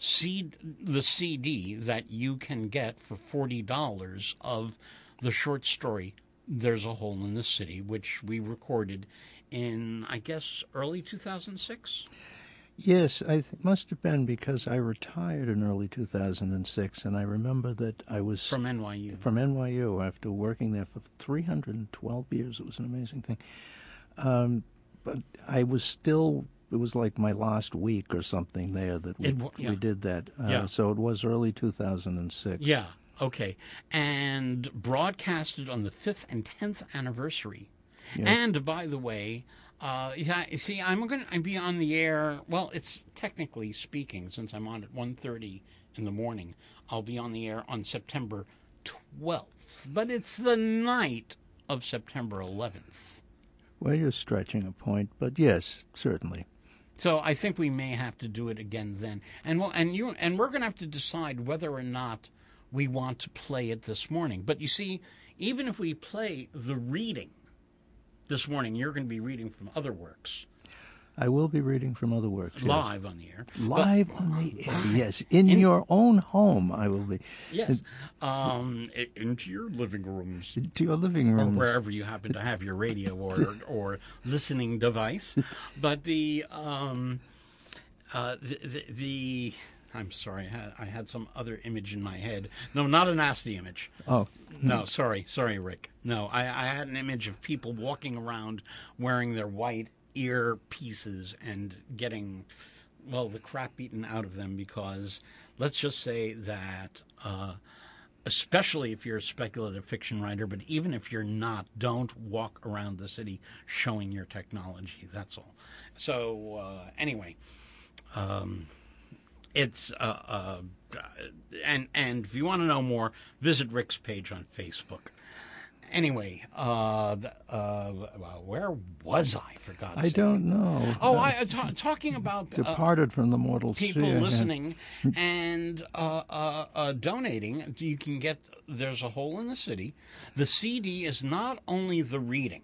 [SPEAKER 4] CD that you can get for $40 of the short story There's a Hole in the City, which we recorded in, I guess, early 2006?
[SPEAKER 5] Yes, it must have been because I retired in early 2006, and I remember that I was...
[SPEAKER 4] From NYU.
[SPEAKER 5] From NYU, after working there for 312 years. It was an amazing thing. But I was still... It was like my last week or something there that we did that. So it was early 2006.
[SPEAKER 4] Yeah, okay. And broadcasted on the 5th and 10th anniversary. Yes. And, by the way... see, I'm going to be on the air. Well, it's technically speaking, since I'm on at 1:30 in the morning, I'll be on the air on September 12th. But it's the night of September 11th.
[SPEAKER 5] Well, you're stretching a point, but yes, certainly.
[SPEAKER 4] So I think we may have to do it again then. And we're going to have to decide whether or not we want to play it this morning. But you see, even if we play the reading, this morning, you're going to be reading from other works.
[SPEAKER 5] I will be reading from other works. Yes.
[SPEAKER 4] Live on the air.
[SPEAKER 5] Live on the air, yes. In your own home, I will be.
[SPEAKER 4] Yes. Into your living rooms.
[SPEAKER 5] To your living
[SPEAKER 4] Or
[SPEAKER 5] rooms.
[SPEAKER 4] wherever you happen to have your radio or listening device. But I'm sorry, I had some other image in my head. No, not a nasty image.
[SPEAKER 5] Oh.
[SPEAKER 4] No, sorry, Rick. No, I had an image of people walking around wearing their white earpieces and getting, well, the crap beaten out of them because let's just say that, especially if you're a speculative fiction writer, but even if you're not, don't walk around the city showing your technology. That's all. So, anyway, it's and if you want to know more, visit Rick's page on Facebook. Anyway, where was I, for God's sake?
[SPEAKER 5] I don't know.
[SPEAKER 4] Oh, talking about
[SPEAKER 5] departed from the mortal
[SPEAKER 4] people
[SPEAKER 5] sphere.
[SPEAKER 4] listening and donating. You can get There's a Hole in the City. The CD is not only the reading.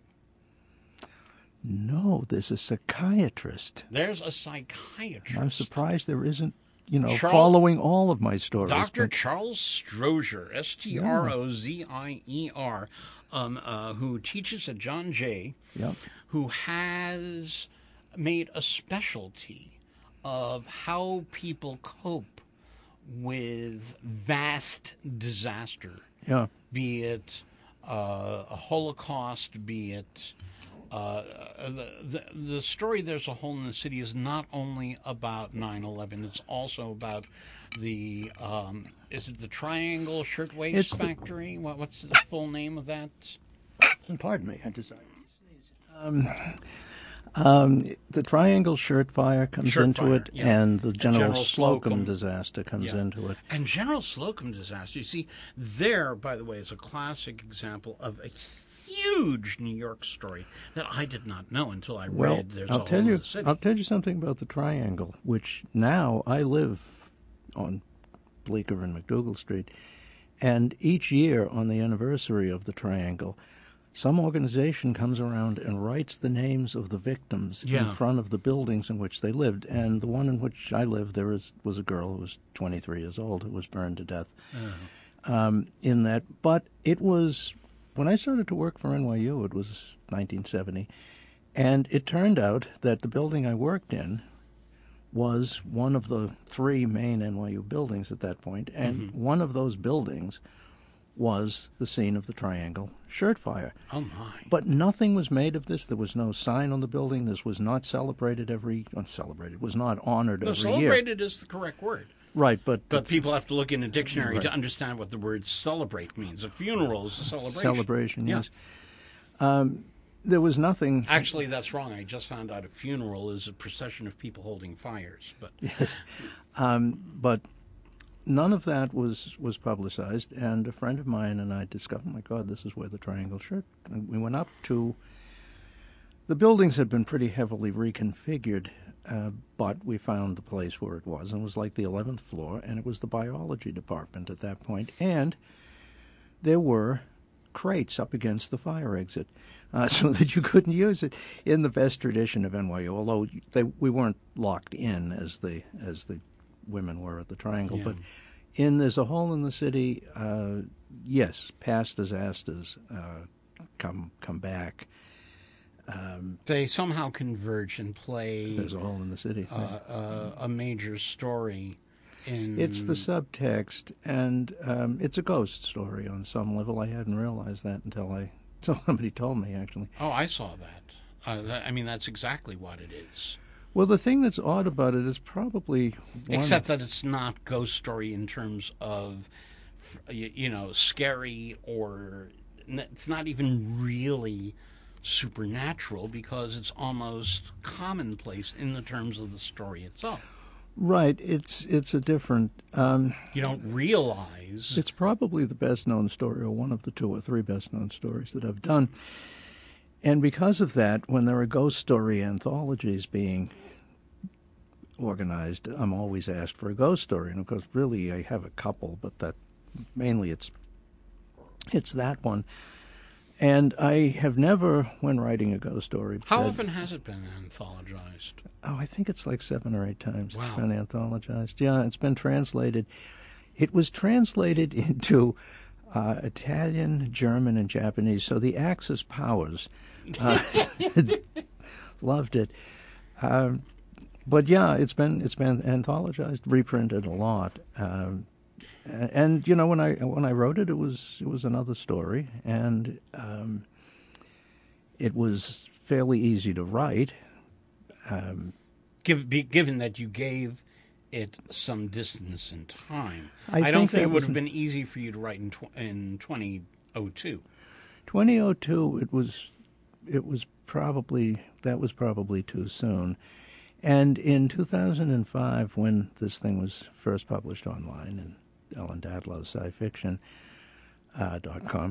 [SPEAKER 5] No, there's a psychiatrist.
[SPEAKER 4] There's a psychiatrist.
[SPEAKER 5] I'm surprised there isn't, following all of my stories.
[SPEAKER 4] Dr. Charles Strozier, Strozier, who teaches at John Jay, who has made a specialty of how people cope with vast disaster, be it a Holocaust, be it the story There's a Hole in the City is not only about 9/11, it's also about the is it the Triangle Shirtwaist Factory? What's the full name of that?
[SPEAKER 5] Pardon me, I decided to sneeze. The Triangle Shirt Fire comes into it, and the General Slocum disaster comes into it.
[SPEAKER 4] And General Slocum disaster, you see, there, by the way, is a classic example of a huge New York story that I did not know until I read There's a Hole in the City.
[SPEAKER 5] I'll tell you something about the Triangle, which now I live on Bleecker and McDougal Street, and each year on the anniversary of the Triangle, some organization comes around and writes the names of the victims in front of the buildings in which they lived. And the one in which I lived, there was a girl who was 23 years old who was burned to death in that. But it was, when I started to work for NYU, it was 1970, and it turned out that the building I worked in was one of the three main NYU buildings at that point, and one of those buildings was the scene of the Triangle Shirt Fire.
[SPEAKER 4] Oh, my.
[SPEAKER 5] But nothing was made of this. There was no sign on the building. This was not celebrated was not honored every year.
[SPEAKER 4] Celebrated is the correct word.
[SPEAKER 5] Right, but
[SPEAKER 4] people have to look in a dictionary to understand what the word celebrate means. A funeral is a celebration.
[SPEAKER 5] Celebration, yes. There was nothing...
[SPEAKER 4] Actually, that's wrong. I just found out a funeral is a procession of people holding fires. But
[SPEAKER 5] yes. But none of that was publicized, and a friend of mine and I discovered, my God, this is where the Triangle Shirt... And we went up to... The buildings had been pretty heavily reconfigured, but we found the place where it was, and it was like the 11th floor, and it was the biology department at that point, and there were crates up against the fire exit so that you couldn't use it in the best tradition of NYU, although we weren't locked in as the women were at the Triangle. But There's a Hole in the City, yes, past disasters come back.
[SPEAKER 4] They somehow converge and play.
[SPEAKER 5] There's a Hole in the City.
[SPEAKER 4] A major story.
[SPEAKER 5] It's the subtext, and it's a ghost story on some level. I hadn't realized that until somebody told me, actually.
[SPEAKER 4] Oh, I saw that. That's exactly what it is.
[SPEAKER 5] Well, the thing that's odd about it is probably...
[SPEAKER 4] Except that it's not ghost story in terms of, scary, or it's not even really supernatural because it's almost commonplace in the terms of the story itself.
[SPEAKER 5] Right. It's a different...
[SPEAKER 4] you don't realize...
[SPEAKER 5] It's probably the best-known story, or one of the 2 or 3 best-known stories that I've done. And because of that, when there are ghost story anthologies being organized, I'm always asked for a ghost story. And, of course, really, I have a couple, but that mainly it's that one. And I have never, when writing a ghost story,
[SPEAKER 4] How
[SPEAKER 5] said,
[SPEAKER 4] often has it been anthologized?
[SPEAKER 5] oh, I think it's like 7 or 8 times
[SPEAKER 4] Wow.
[SPEAKER 5] it's been anthologized. Yeah, it's been translated. It was translated into Italian, German, and Japanese. So the Axis powers loved it. But yeah, it's been anthologized, reprinted a lot. And you know, when I wrote it, it was another story, and it was fairly easy to write.
[SPEAKER 4] Given that you gave it some distance in time,
[SPEAKER 5] I
[SPEAKER 4] don't
[SPEAKER 5] think
[SPEAKER 4] think
[SPEAKER 5] that
[SPEAKER 4] it would
[SPEAKER 5] was
[SPEAKER 4] have been easy for you to write in 2002.
[SPEAKER 5] 2002, it was probably too soon. And in 2005, when this thing was first published online in Ellen Dadlow's scifiction.com,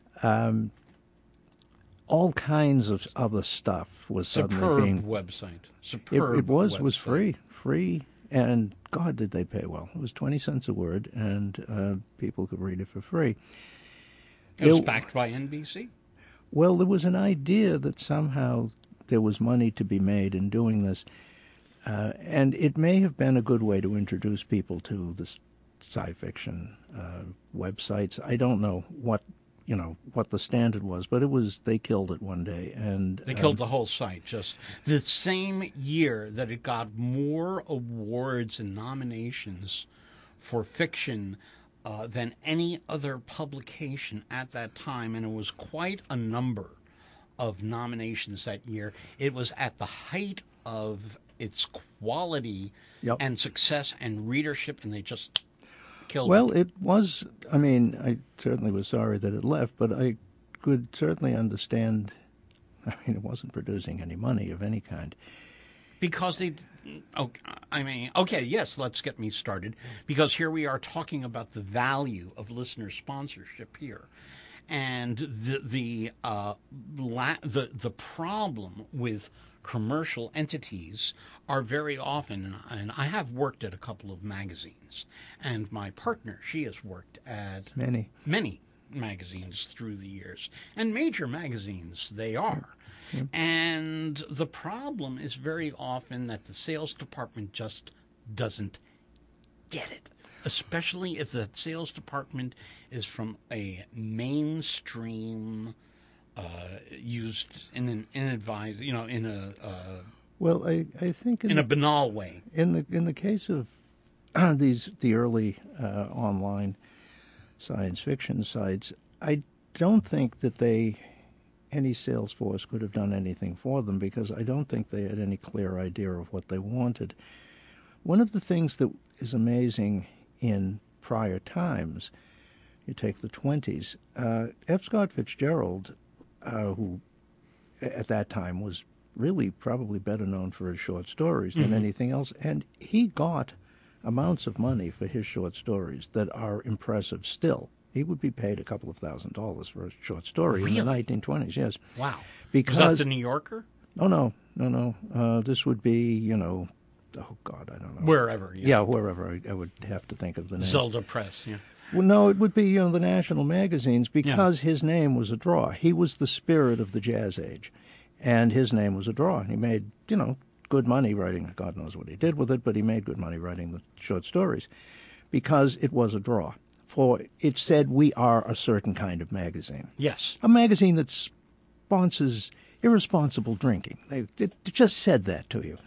[SPEAKER 5] all kinds of other stuff was suddenly being...
[SPEAKER 4] website.
[SPEAKER 5] It was
[SPEAKER 4] website.
[SPEAKER 5] free, and God, did they pay well. It was 20 cents a word, and people could read it for free.
[SPEAKER 4] It was backed by NBC.
[SPEAKER 5] Well, there was an idea that somehow there was money to be made in doing this, and it may have been a good way to introduce people to the sci-fiction websites. I don't know what the standard was, but they killed it one day, and
[SPEAKER 4] they killed the whole site. Just the same year that it got more awards and nominations for fiction than any other publication at that time, and it was quite a number of nominations that year. It was at the height of its quality and success and readership, and they just killed it.
[SPEAKER 5] Well, it was, I mean, I certainly was sorry that it left, but I could certainly understand, I mean, it wasn't producing any money of any kind.
[SPEAKER 4] Because yes, let's get me started. Because here we are talking about the value of listener sponsorship here. And the problem with commercial entities are very often, and I have worked at a couple of magazines, and my partner, she has worked at many magazines through the years, and major magazines they are. Yep. And the problem is very often that the sales department just doesn't get it, especially if the sales department is from a mainstream used in an inadvised, in a
[SPEAKER 5] well, I think
[SPEAKER 4] in a banal way.
[SPEAKER 5] In the case of the early online science fiction sites, I don't think that any sales force could have done anything for them, because I don't think they had any clear idea of what they wanted. One of the things that is amazing in prior times, you take the 20s, F. Scott Fitzgerald, who at that time was really probably better known for his short stories than anything else, and he got amounts of money for his short stories that are impressive still. He would be paid a couple of $1,000s for a short story in the 1920s, yes.
[SPEAKER 4] Wow.
[SPEAKER 5] Because,
[SPEAKER 4] was that the New Yorker?
[SPEAKER 5] Oh, no. This would be, oh, God, I don't know.
[SPEAKER 4] Wherever.
[SPEAKER 5] Yeah, wherever. I would have to think of the name.
[SPEAKER 4] Zelda Press, yeah.
[SPEAKER 5] Well, no, it would be, the national magazines, because his name was a draw. He was the spirit of the Jazz Age, and his name was a draw. He made, good money writing. God knows what he did with it, but he made good money writing the short stories because it was a draw. For it said, we are a certain kind of magazine.
[SPEAKER 4] Yes.
[SPEAKER 5] A magazine that sponsors irresponsible drinking. It just said that to you.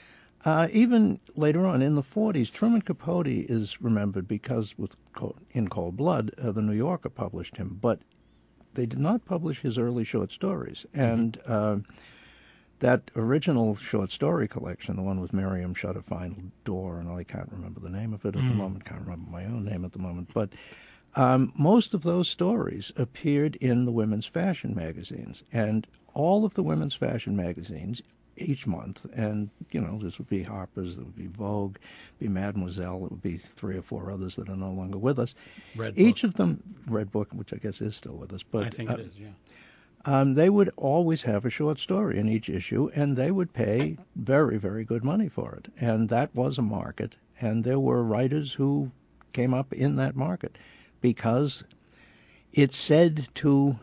[SPEAKER 5] Even later on, in the 40s, Truman Capote is remembered because in Cold Blood, the New Yorker published him, but they did not publish his early short stories. And that original short story collection, the one with Miriam Shut a Final Door, and I can't remember the name of it at the moment, can't remember my own name at the moment, but most of those stories appeared in the women's fashion magazines. And all of the women's fashion magazines each month, and, this would be Harper's, it would be Vogue, be Mademoiselle, it would be 3 or 4 others that are no longer with us. Each of them, Red Book, which I guess is still with us. But
[SPEAKER 4] I think it is, yeah.
[SPEAKER 5] They would always have a short story in each issue, and they would pay very, very good money for it. And that was a market, and there were writers who came up in that market because it said to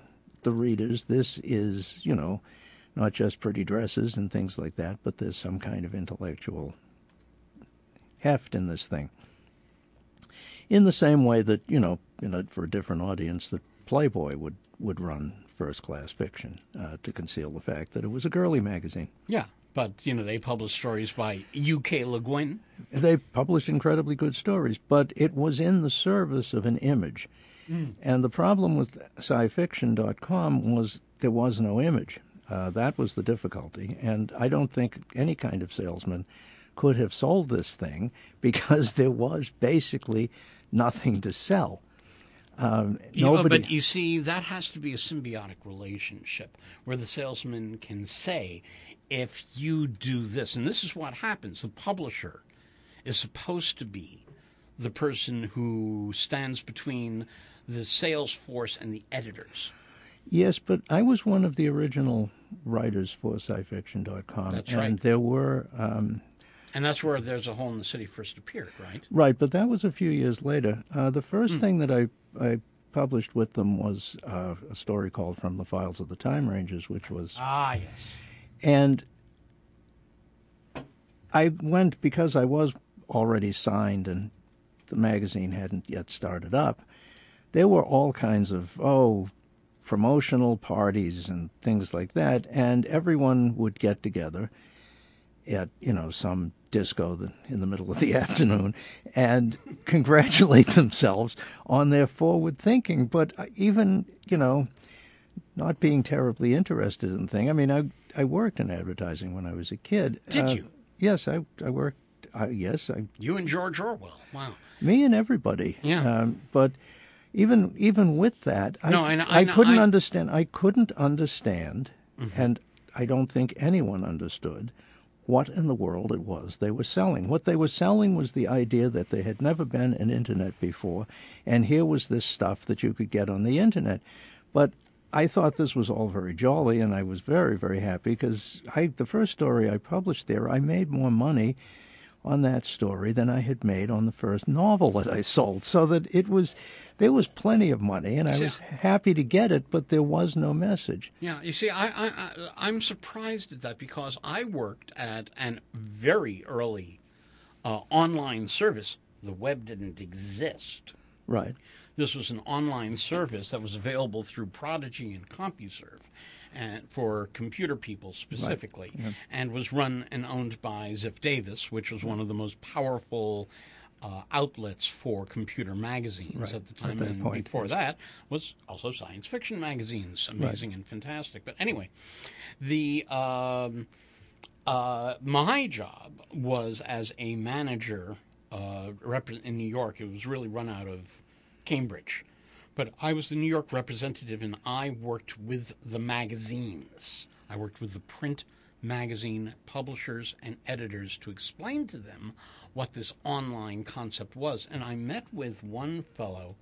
[SPEAKER 5] the readers this is, not just pretty dresses and things like that, but there's some kind of intellectual heft in this thing. In the same way that, for a different audience, that Playboy would run first-class fiction to conceal the fact that it was a girly magazine.
[SPEAKER 4] Yeah, but, they published stories by U.K. Le Guin.
[SPEAKER 5] They published incredibly good stories, but it was in the service of an image. And the problem with scifiction.com was there was no image. That was the difficulty. And I don't think any kind of salesman could have sold this thing because there was basically nothing to sell.
[SPEAKER 4] But you see, that has to be a symbiotic relationship where the salesman can say, if you do this, and this is what happens, the publisher is supposed to be the person who stands between the sales force and the editors.
[SPEAKER 5] Yes, but I was one of the original writers for scifiction.com.
[SPEAKER 4] That's right.
[SPEAKER 5] And there were...
[SPEAKER 4] and that's where There's a Hole in the City first appeared, right?
[SPEAKER 5] Right, but that was a few years later. The first thing that I published with them was a story called From the Files of the Time Rangers, which was...
[SPEAKER 4] Ah, yes.
[SPEAKER 5] And I went, because I was already signed and the magazine hadn't yet started up, there were all kinds of, promotional parties and things like that, and everyone would get together at, some disco in the middle of the afternoon and congratulate themselves on their forward thinking. But even, not being terribly interested in things. I mean, I worked in advertising when I was a kid.
[SPEAKER 4] Did you?
[SPEAKER 5] Yes, I worked. Yes,
[SPEAKER 4] You and George Orwell. Wow.
[SPEAKER 5] Me and everybody.
[SPEAKER 4] Yeah.
[SPEAKER 5] But even with that, I couldn't understand. I couldn't understand, and I don't think anyone understood what in the world it was they were selling. What they were selling was the idea that there had never been an internet before, and here was this stuff that you could get on the internet. But I thought this was all very jolly, and I was very, very happy because the first story I published there, I made more money on that story than I had made on the first novel that I sold. So that there was plenty of money, and I was happy to get it, but there was no message.
[SPEAKER 4] Yeah, you see, I'm surprised at that because I worked at a very early online service. The web didn't exist.
[SPEAKER 5] Right.
[SPEAKER 4] This was an online service that was available through Prodigy and CompuServe, and for computer people specifically, right. And was run and owned by Ziff Davis, which was one of the most powerful outlets for computer magazines at the time. And before that was also science fiction magazines, amazing and fantastic. But anyway, my job was as a manager in New York. It was really run out of Cambridge. But I was the New York representative, and I worked with the magazines. I worked with the print magazine publishers and editors to explain to them what this online concept was. And I met with one fellow,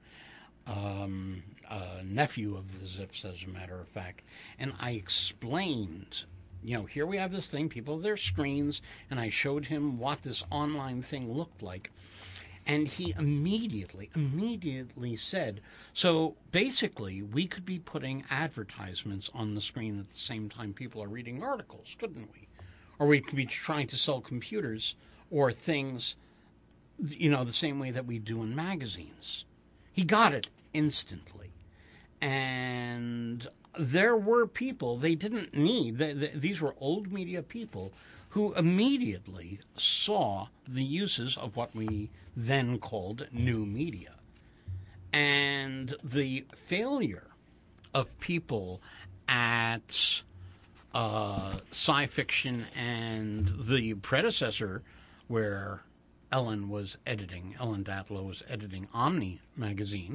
[SPEAKER 4] a nephew of the Ziffs, as a matter of fact, and I explained, here we have this thing, people have their screens, and I showed him what this online thing looked like. And he immediately said, so basically we could be putting advertisements on the screen at the same time people are reading articles, couldn't we? Or we could be trying to sell computers or things, the same way that we do in magazines. He got it instantly. And there were people they didn't need, these were old media people who immediately saw the uses of what we then called new media. And the failure of people at sci-fiction and the predecessor where Ellen Datlow was editing Omni magazine,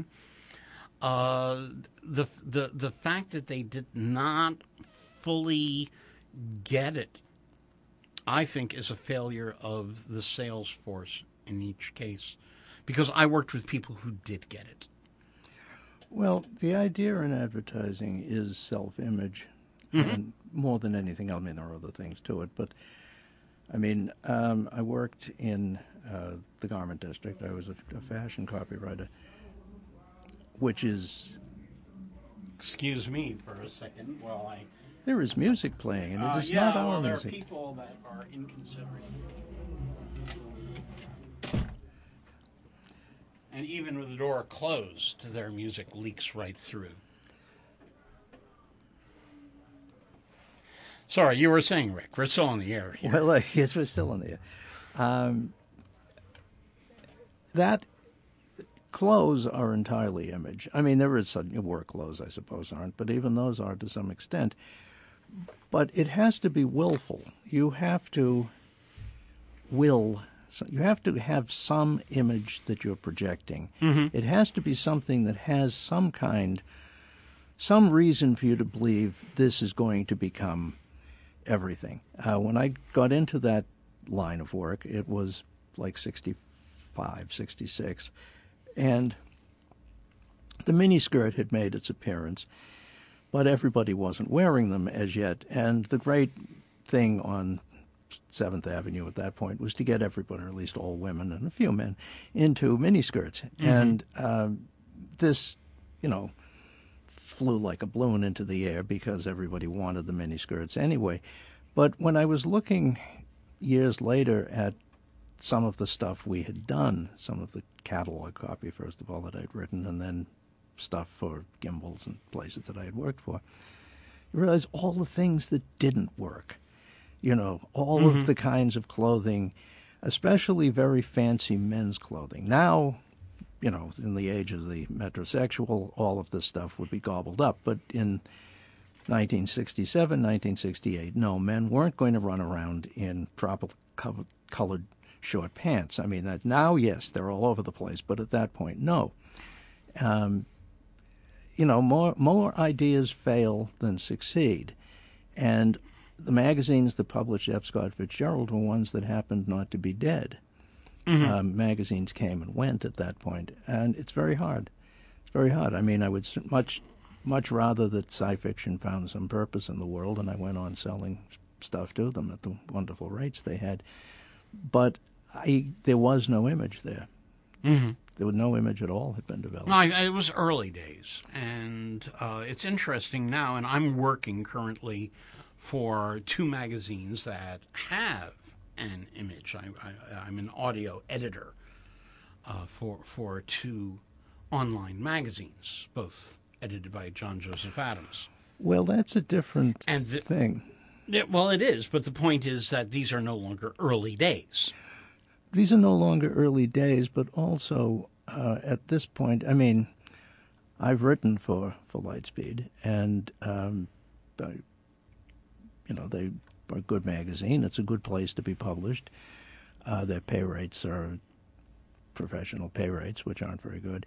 [SPEAKER 4] the fact that they did not fully get it, I think, is a failure of the sales force in each case, because I worked with people who did get it.
[SPEAKER 5] Well, the idea in advertising is self-image, and more than anything else. I mean, there are other things to it, but I mean, I worked in the garment district. I was a fashion copywriter, which is
[SPEAKER 4] excuse me for a second while I...
[SPEAKER 5] There is music playing, and it is not our
[SPEAKER 4] there
[SPEAKER 5] music.
[SPEAKER 4] are people that are inconsiderate. And even with the door closed, their music leaks right through. Sorry, you were saying, Rick. We're still on the air here.
[SPEAKER 5] Well, yes, we're still on the air. That clothes are entirely image. I mean, there is some work clothes, I suppose, aren't, but even those are to some extent. But it has to be willful. You have to will. You have to have some image that you're projecting. Mm-hmm. It has to be something that has some reason for you to believe this is going to become everything. When I got into that line of work, it was like 65, 66, and the miniskirt had made its appearance, but everybody wasn't wearing them as yet. And the great thing on 7th Avenue at that point was to get everybody, or at least all women and a few men, into miniskirts. Mm-hmm. And this, flew like a balloon into the air because everybody wanted the miniskirts anyway. But when I was looking years later at some of the stuff we had done, some of the catalog copy, first of all, that I'd written, and then stuff for Gimbals and places that I had worked for, you realize all the things that didn't work. All mm-hmm. of the kinds of clothing, especially very fancy men's clothing. Now, in the age of the metrosexual, all of this stuff would be gobbled up. But in 1967, 1968, no, men weren't going to run around in tropical-colored short pants. I mean, that now, yes, they're all over the place, but at that point, no. More ideas fail than succeed. And the magazines that published F. Scott Fitzgerald were ones that happened not to be dead. Mm-hmm. Magazines came and went at that point, and it's very hard. It's very hard. I mean, I would much rather that sci fiction found some purpose in the world, and I went on selling stuff to them at the wonderful rates they had. But there was no image there. Mm-hmm. There was no image at all had been developed.
[SPEAKER 4] No, it was early days, and it's interesting now, and I'm working currently for 2 magazines that have an image. I'm an audio editor for 2 online magazines, both edited by John Joseph Adams.
[SPEAKER 5] Well, that's a different thing.
[SPEAKER 4] Well, it is, but the point is that these are no longer early days.
[SPEAKER 5] These are no longer early days, but also at this point, I mean, I've written for Lightspeed, and they are a good magazine. It's a good place to be published. Their pay rates are professional pay rates, which aren't very good.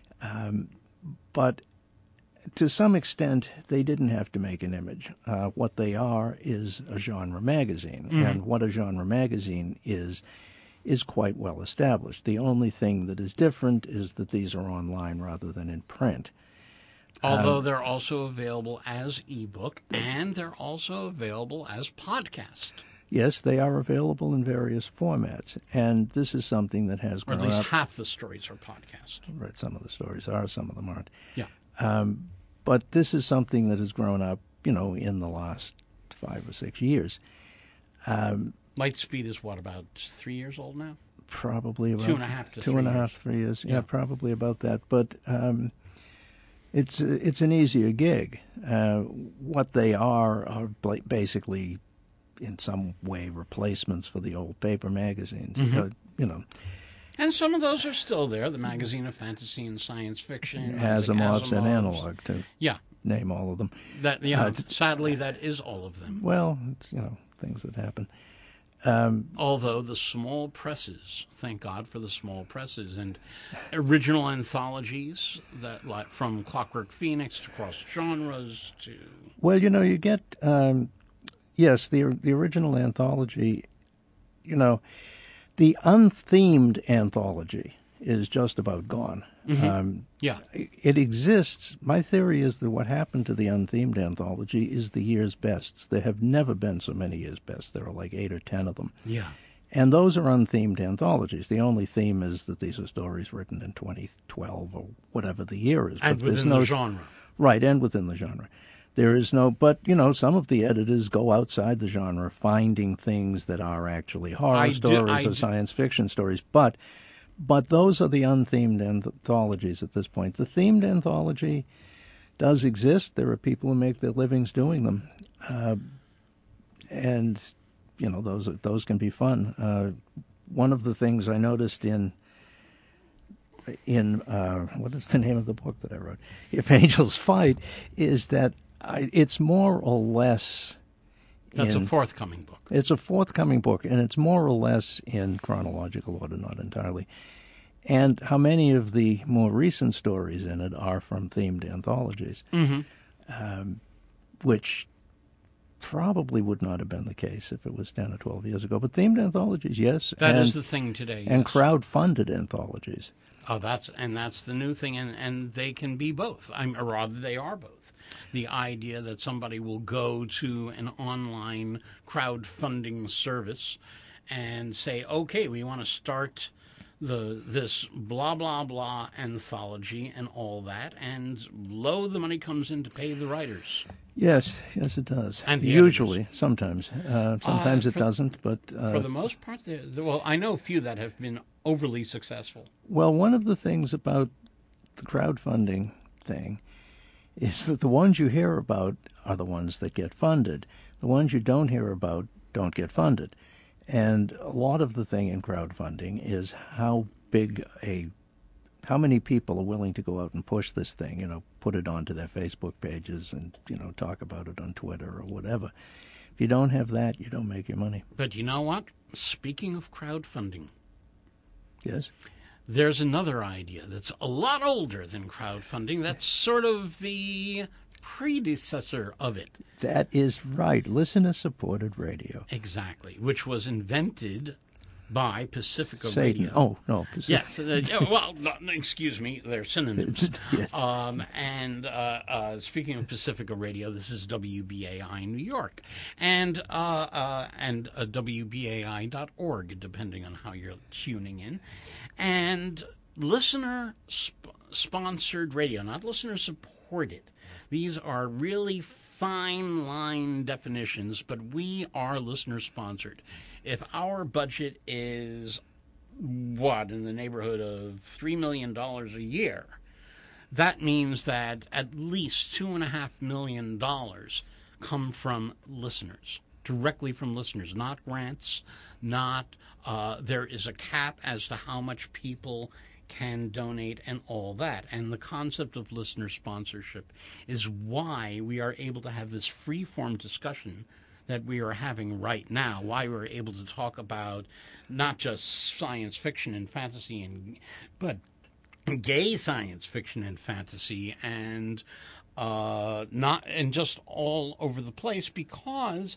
[SPEAKER 5] But to some extent, they didn't have to make an image. What they are is a genre magazine, mm-hmm. and what a genre magazine is quite well established. The only thing that is different is that these are online rather than in print.
[SPEAKER 4] Although they're also available as ebook, and they're also available as podcast.
[SPEAKER 5] Yes, they are available in various formats, and this is something that has grown up.
[SPEAKER 4] Or at least half the stories are podcast.
[SPEAKER 5] Right, some of the stories are, some of them aren't.
[SPEAKER 4] Yeah.
[SPEAKER 5] But this is something that has grown up, in the last 5 or 6 years.
[SPEAKER 4] Lightspeed is what, about 3 years old now?
[SPEAKER 5] Probably about
[SPEAKER 4] 2.5 to
[SPEAKER 5] 2.5, 3 years. Yeah, probably about that. But it's an easier gig. What they are basically, in some way, replacements for the old paper magazines.
[SPEAKER 4] Mm-hmm. And some of those are still there. The Magazine of Fantasy and Science Fiction,
[SPEAKER 5] Asimov's and Analog, to name all of them.
[SPEAKER 4] Sadly, that is all of them.
[SPEAKER 5] Well, it's things that happen.
[SPEAKER 4] Although the small presses, thank God for the small presses, and original anthologies that, like, from Clockwork Phoenix to Cross Genres to...
[SPEAKER 5] Well, you get, yes, the original anthology, the unthemed anthology is just about gone.
[SPEAKER 4] Mm-hmm.
[SPEAKER 5] It exists. My theory is that what happened to the unthemed anthology is the year's bests. There have never been so many year's bests. There are like 8 or 10 of them.
[SPEAKER 4] Yeah.
[SPEAKER 5] And those are unthemed anthologies. The only theme is that these are stories written in 2012 or whatever the year is.
[SPEAKER 4] And
[SPEAKER 5] but
[SPEAKER 4] within the genre.
[SPEAKER 5] Right, and within the genre. There is no, but, some of the editors go outside the genre, finding things that are actually horror stories or science fiction stories. But those are the unthemed anthologies at this point. The themed anthology does exist. There are people who make their livings doing them. And, those can be fun. One of the things I noticed in what is the name of the book that I wrote? If Angels Fight, is that it's more or less.
[SPEAKER 4] That's a forthcoming book.
[SPEAKER 5] It's a forthcoming book, and it's more or less in chronological order, not entirely. And how many of the more recent stories in it are from themed anthologies, which probably would not have been the case if it was 10 or 12 years ago. But themed anthologies, yes.
[SPEAKER 4] That is the thing today. Yes.
[SPEAKER 5] And crowd-funded anthologies.
[SPEAKER 4] Oh, that's the new thing, and they can be both. Or rather, they are both. The idea that somebody will go to an online crowdfunding service and say, okay, we want to start this blah, blah, blah anthology and all that, and lo, the money comes in to pay the writers.
[SPEAKER 5] Yes, it does.
[SPEAKER 4] And
[SPEAKER 5] usually,
[SPEAKER 4] editors.
[SPEAKER 5] Sometimes it doesn't. But
[SPEAKER 4] for the most part, well, I know a few that have been overly successful.
[SPEAKER 5] Well, one of the things about the crowdfunding thing is that the ones you hear about are the ones that get funded. The ones you don't hear about don't get funded. And a lot of the thing in crowdfunding is how many people are willing to go out and push this thing, put it onto their Facebook pages and, talk about it on Twitter or whatever. If you don't have that, you don't make your money.
[SPEAKER 4] But you know what? Speaking of crowdfunding.
[SPEAKER 5] Yes?
[SPEAKER 4] There's another idea that's a lot older than crowdfunding. That's sort of the predecessor of it.
[SPEAKER 5] That is right. Listener-supported radio.
[SPEAKER 4] Exactly. Which was invented by Pacifica
[SPEAKER 5] Satan.
[SPEAKER 4] Radio.
[SPEAKER 5] Oh, no. Pacifica.
[SPEAKER 4] Yes. Well, excuse me. They're synonyms.
[SPEAKER 5] Yes.
[SPEAKER 4] Speaking of Pacifica Radio, this is WBAI New York. And WBAI.org, depending on how you're tuning in. And listener-sponsored radio, not listener-supported. These are really fine line definitions, but we are listener-sponsored. If our budget is, in the neighborhood of $3 million a year, that means that at least $2.5 million come from listeners, directly from listeners, not grants, not there is a cap as to how much people can donate and all that. And the concept of listener sponsorship is why we are able to have this free-form discussion that we are having right now, why we're able to talk about not just science fiction and fantasy, but gay science fiction and fantasy, and just all over the place, because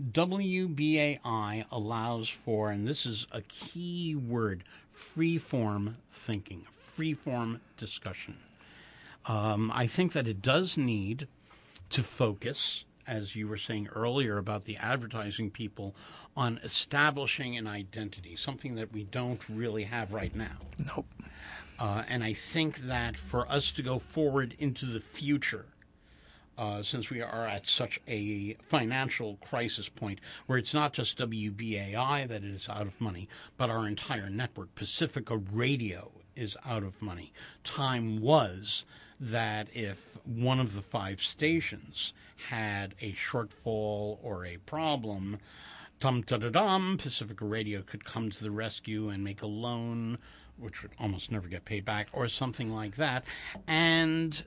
[SPEAKER 4] WBAI allows for, and this is a key word, free-form thinking, free-form discussion. I think that it does need to focus, as you were saying earlier about the advertising people, on establishing an identity, something that we don't really have right now.
[SPEAKER 5] Nope.
[SPEAKER 4] And I think that for us to go forward into the future, since we are at such a financial crisis point where it's not just WBAI that is out of money, but our entire network, Pacifica Radio, is out of money. Time was that if one of the 5 stations had a shortfall or a problem, Pacifica Radio could come to the rescue and make a loan, which would almost never get paid back, or something like that. And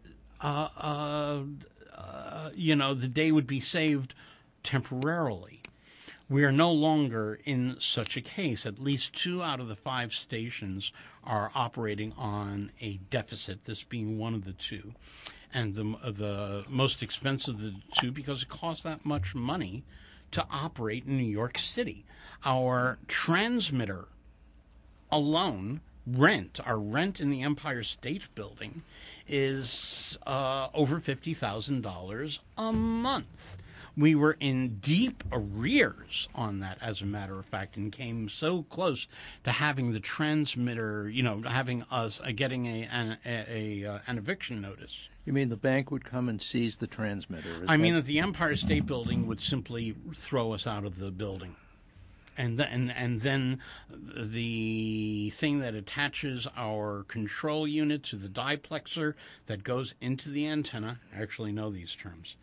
[SPEAKER 4] the day would be saved temporarily. We are no longer in such a case. At least 2 out of the 5 stations are operating on a deficit, this being one of the 2. And the most expensive of the 2, because it costs that much money to operate in New York City. Our transmitter alone, our rent in the Empire State Building is over $50,000 a month. We were in deep arrears on that, as a matter of fact, and came so close to having the transmitter, having us getting an eviction notice.
[SPEAKER 5] You mean the bank would come and seize the transmitter?
[SPEAKER 4] I mean that the Empire State Building would simply throw us out of the building. And then the thing that attaches our control unit to the diplexer that goes into the antenna, I actually know these terms,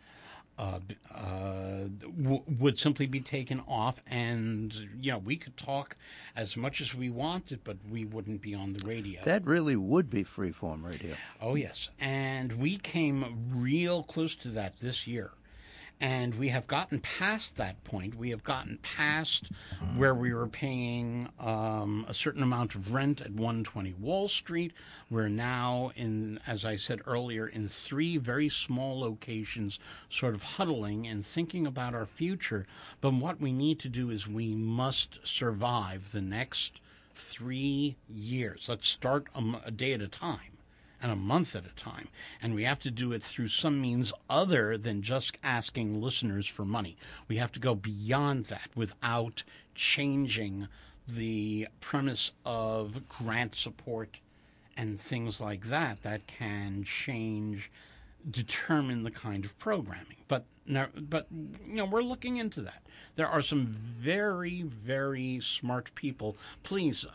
[SPEAKER 4] would simply be taken off, and we could talk as much as we wanted, but we wouldn't be on the radio.
[SPEAKER 5] That really would be freeform radio.
[SPEAKER 4] Oh yes, and we came real close to that this year. And we have gotten past that point. We have gotten past where we were paying a certain amount of rent at 120 Wall Street. We're now in, as I said earlier, in 3 very small locations, sort of huddling and thinking about our future. But what we need to do is we must survive the next 3 years. Let's start a day at a time. And a month at a time. And we have to do it through some means other than just asking listeners for money. We have to go beyond that without changing the premise of grant support and things like that can determine the kind of programming. But we're looking into that. There are some very, very smart people. Please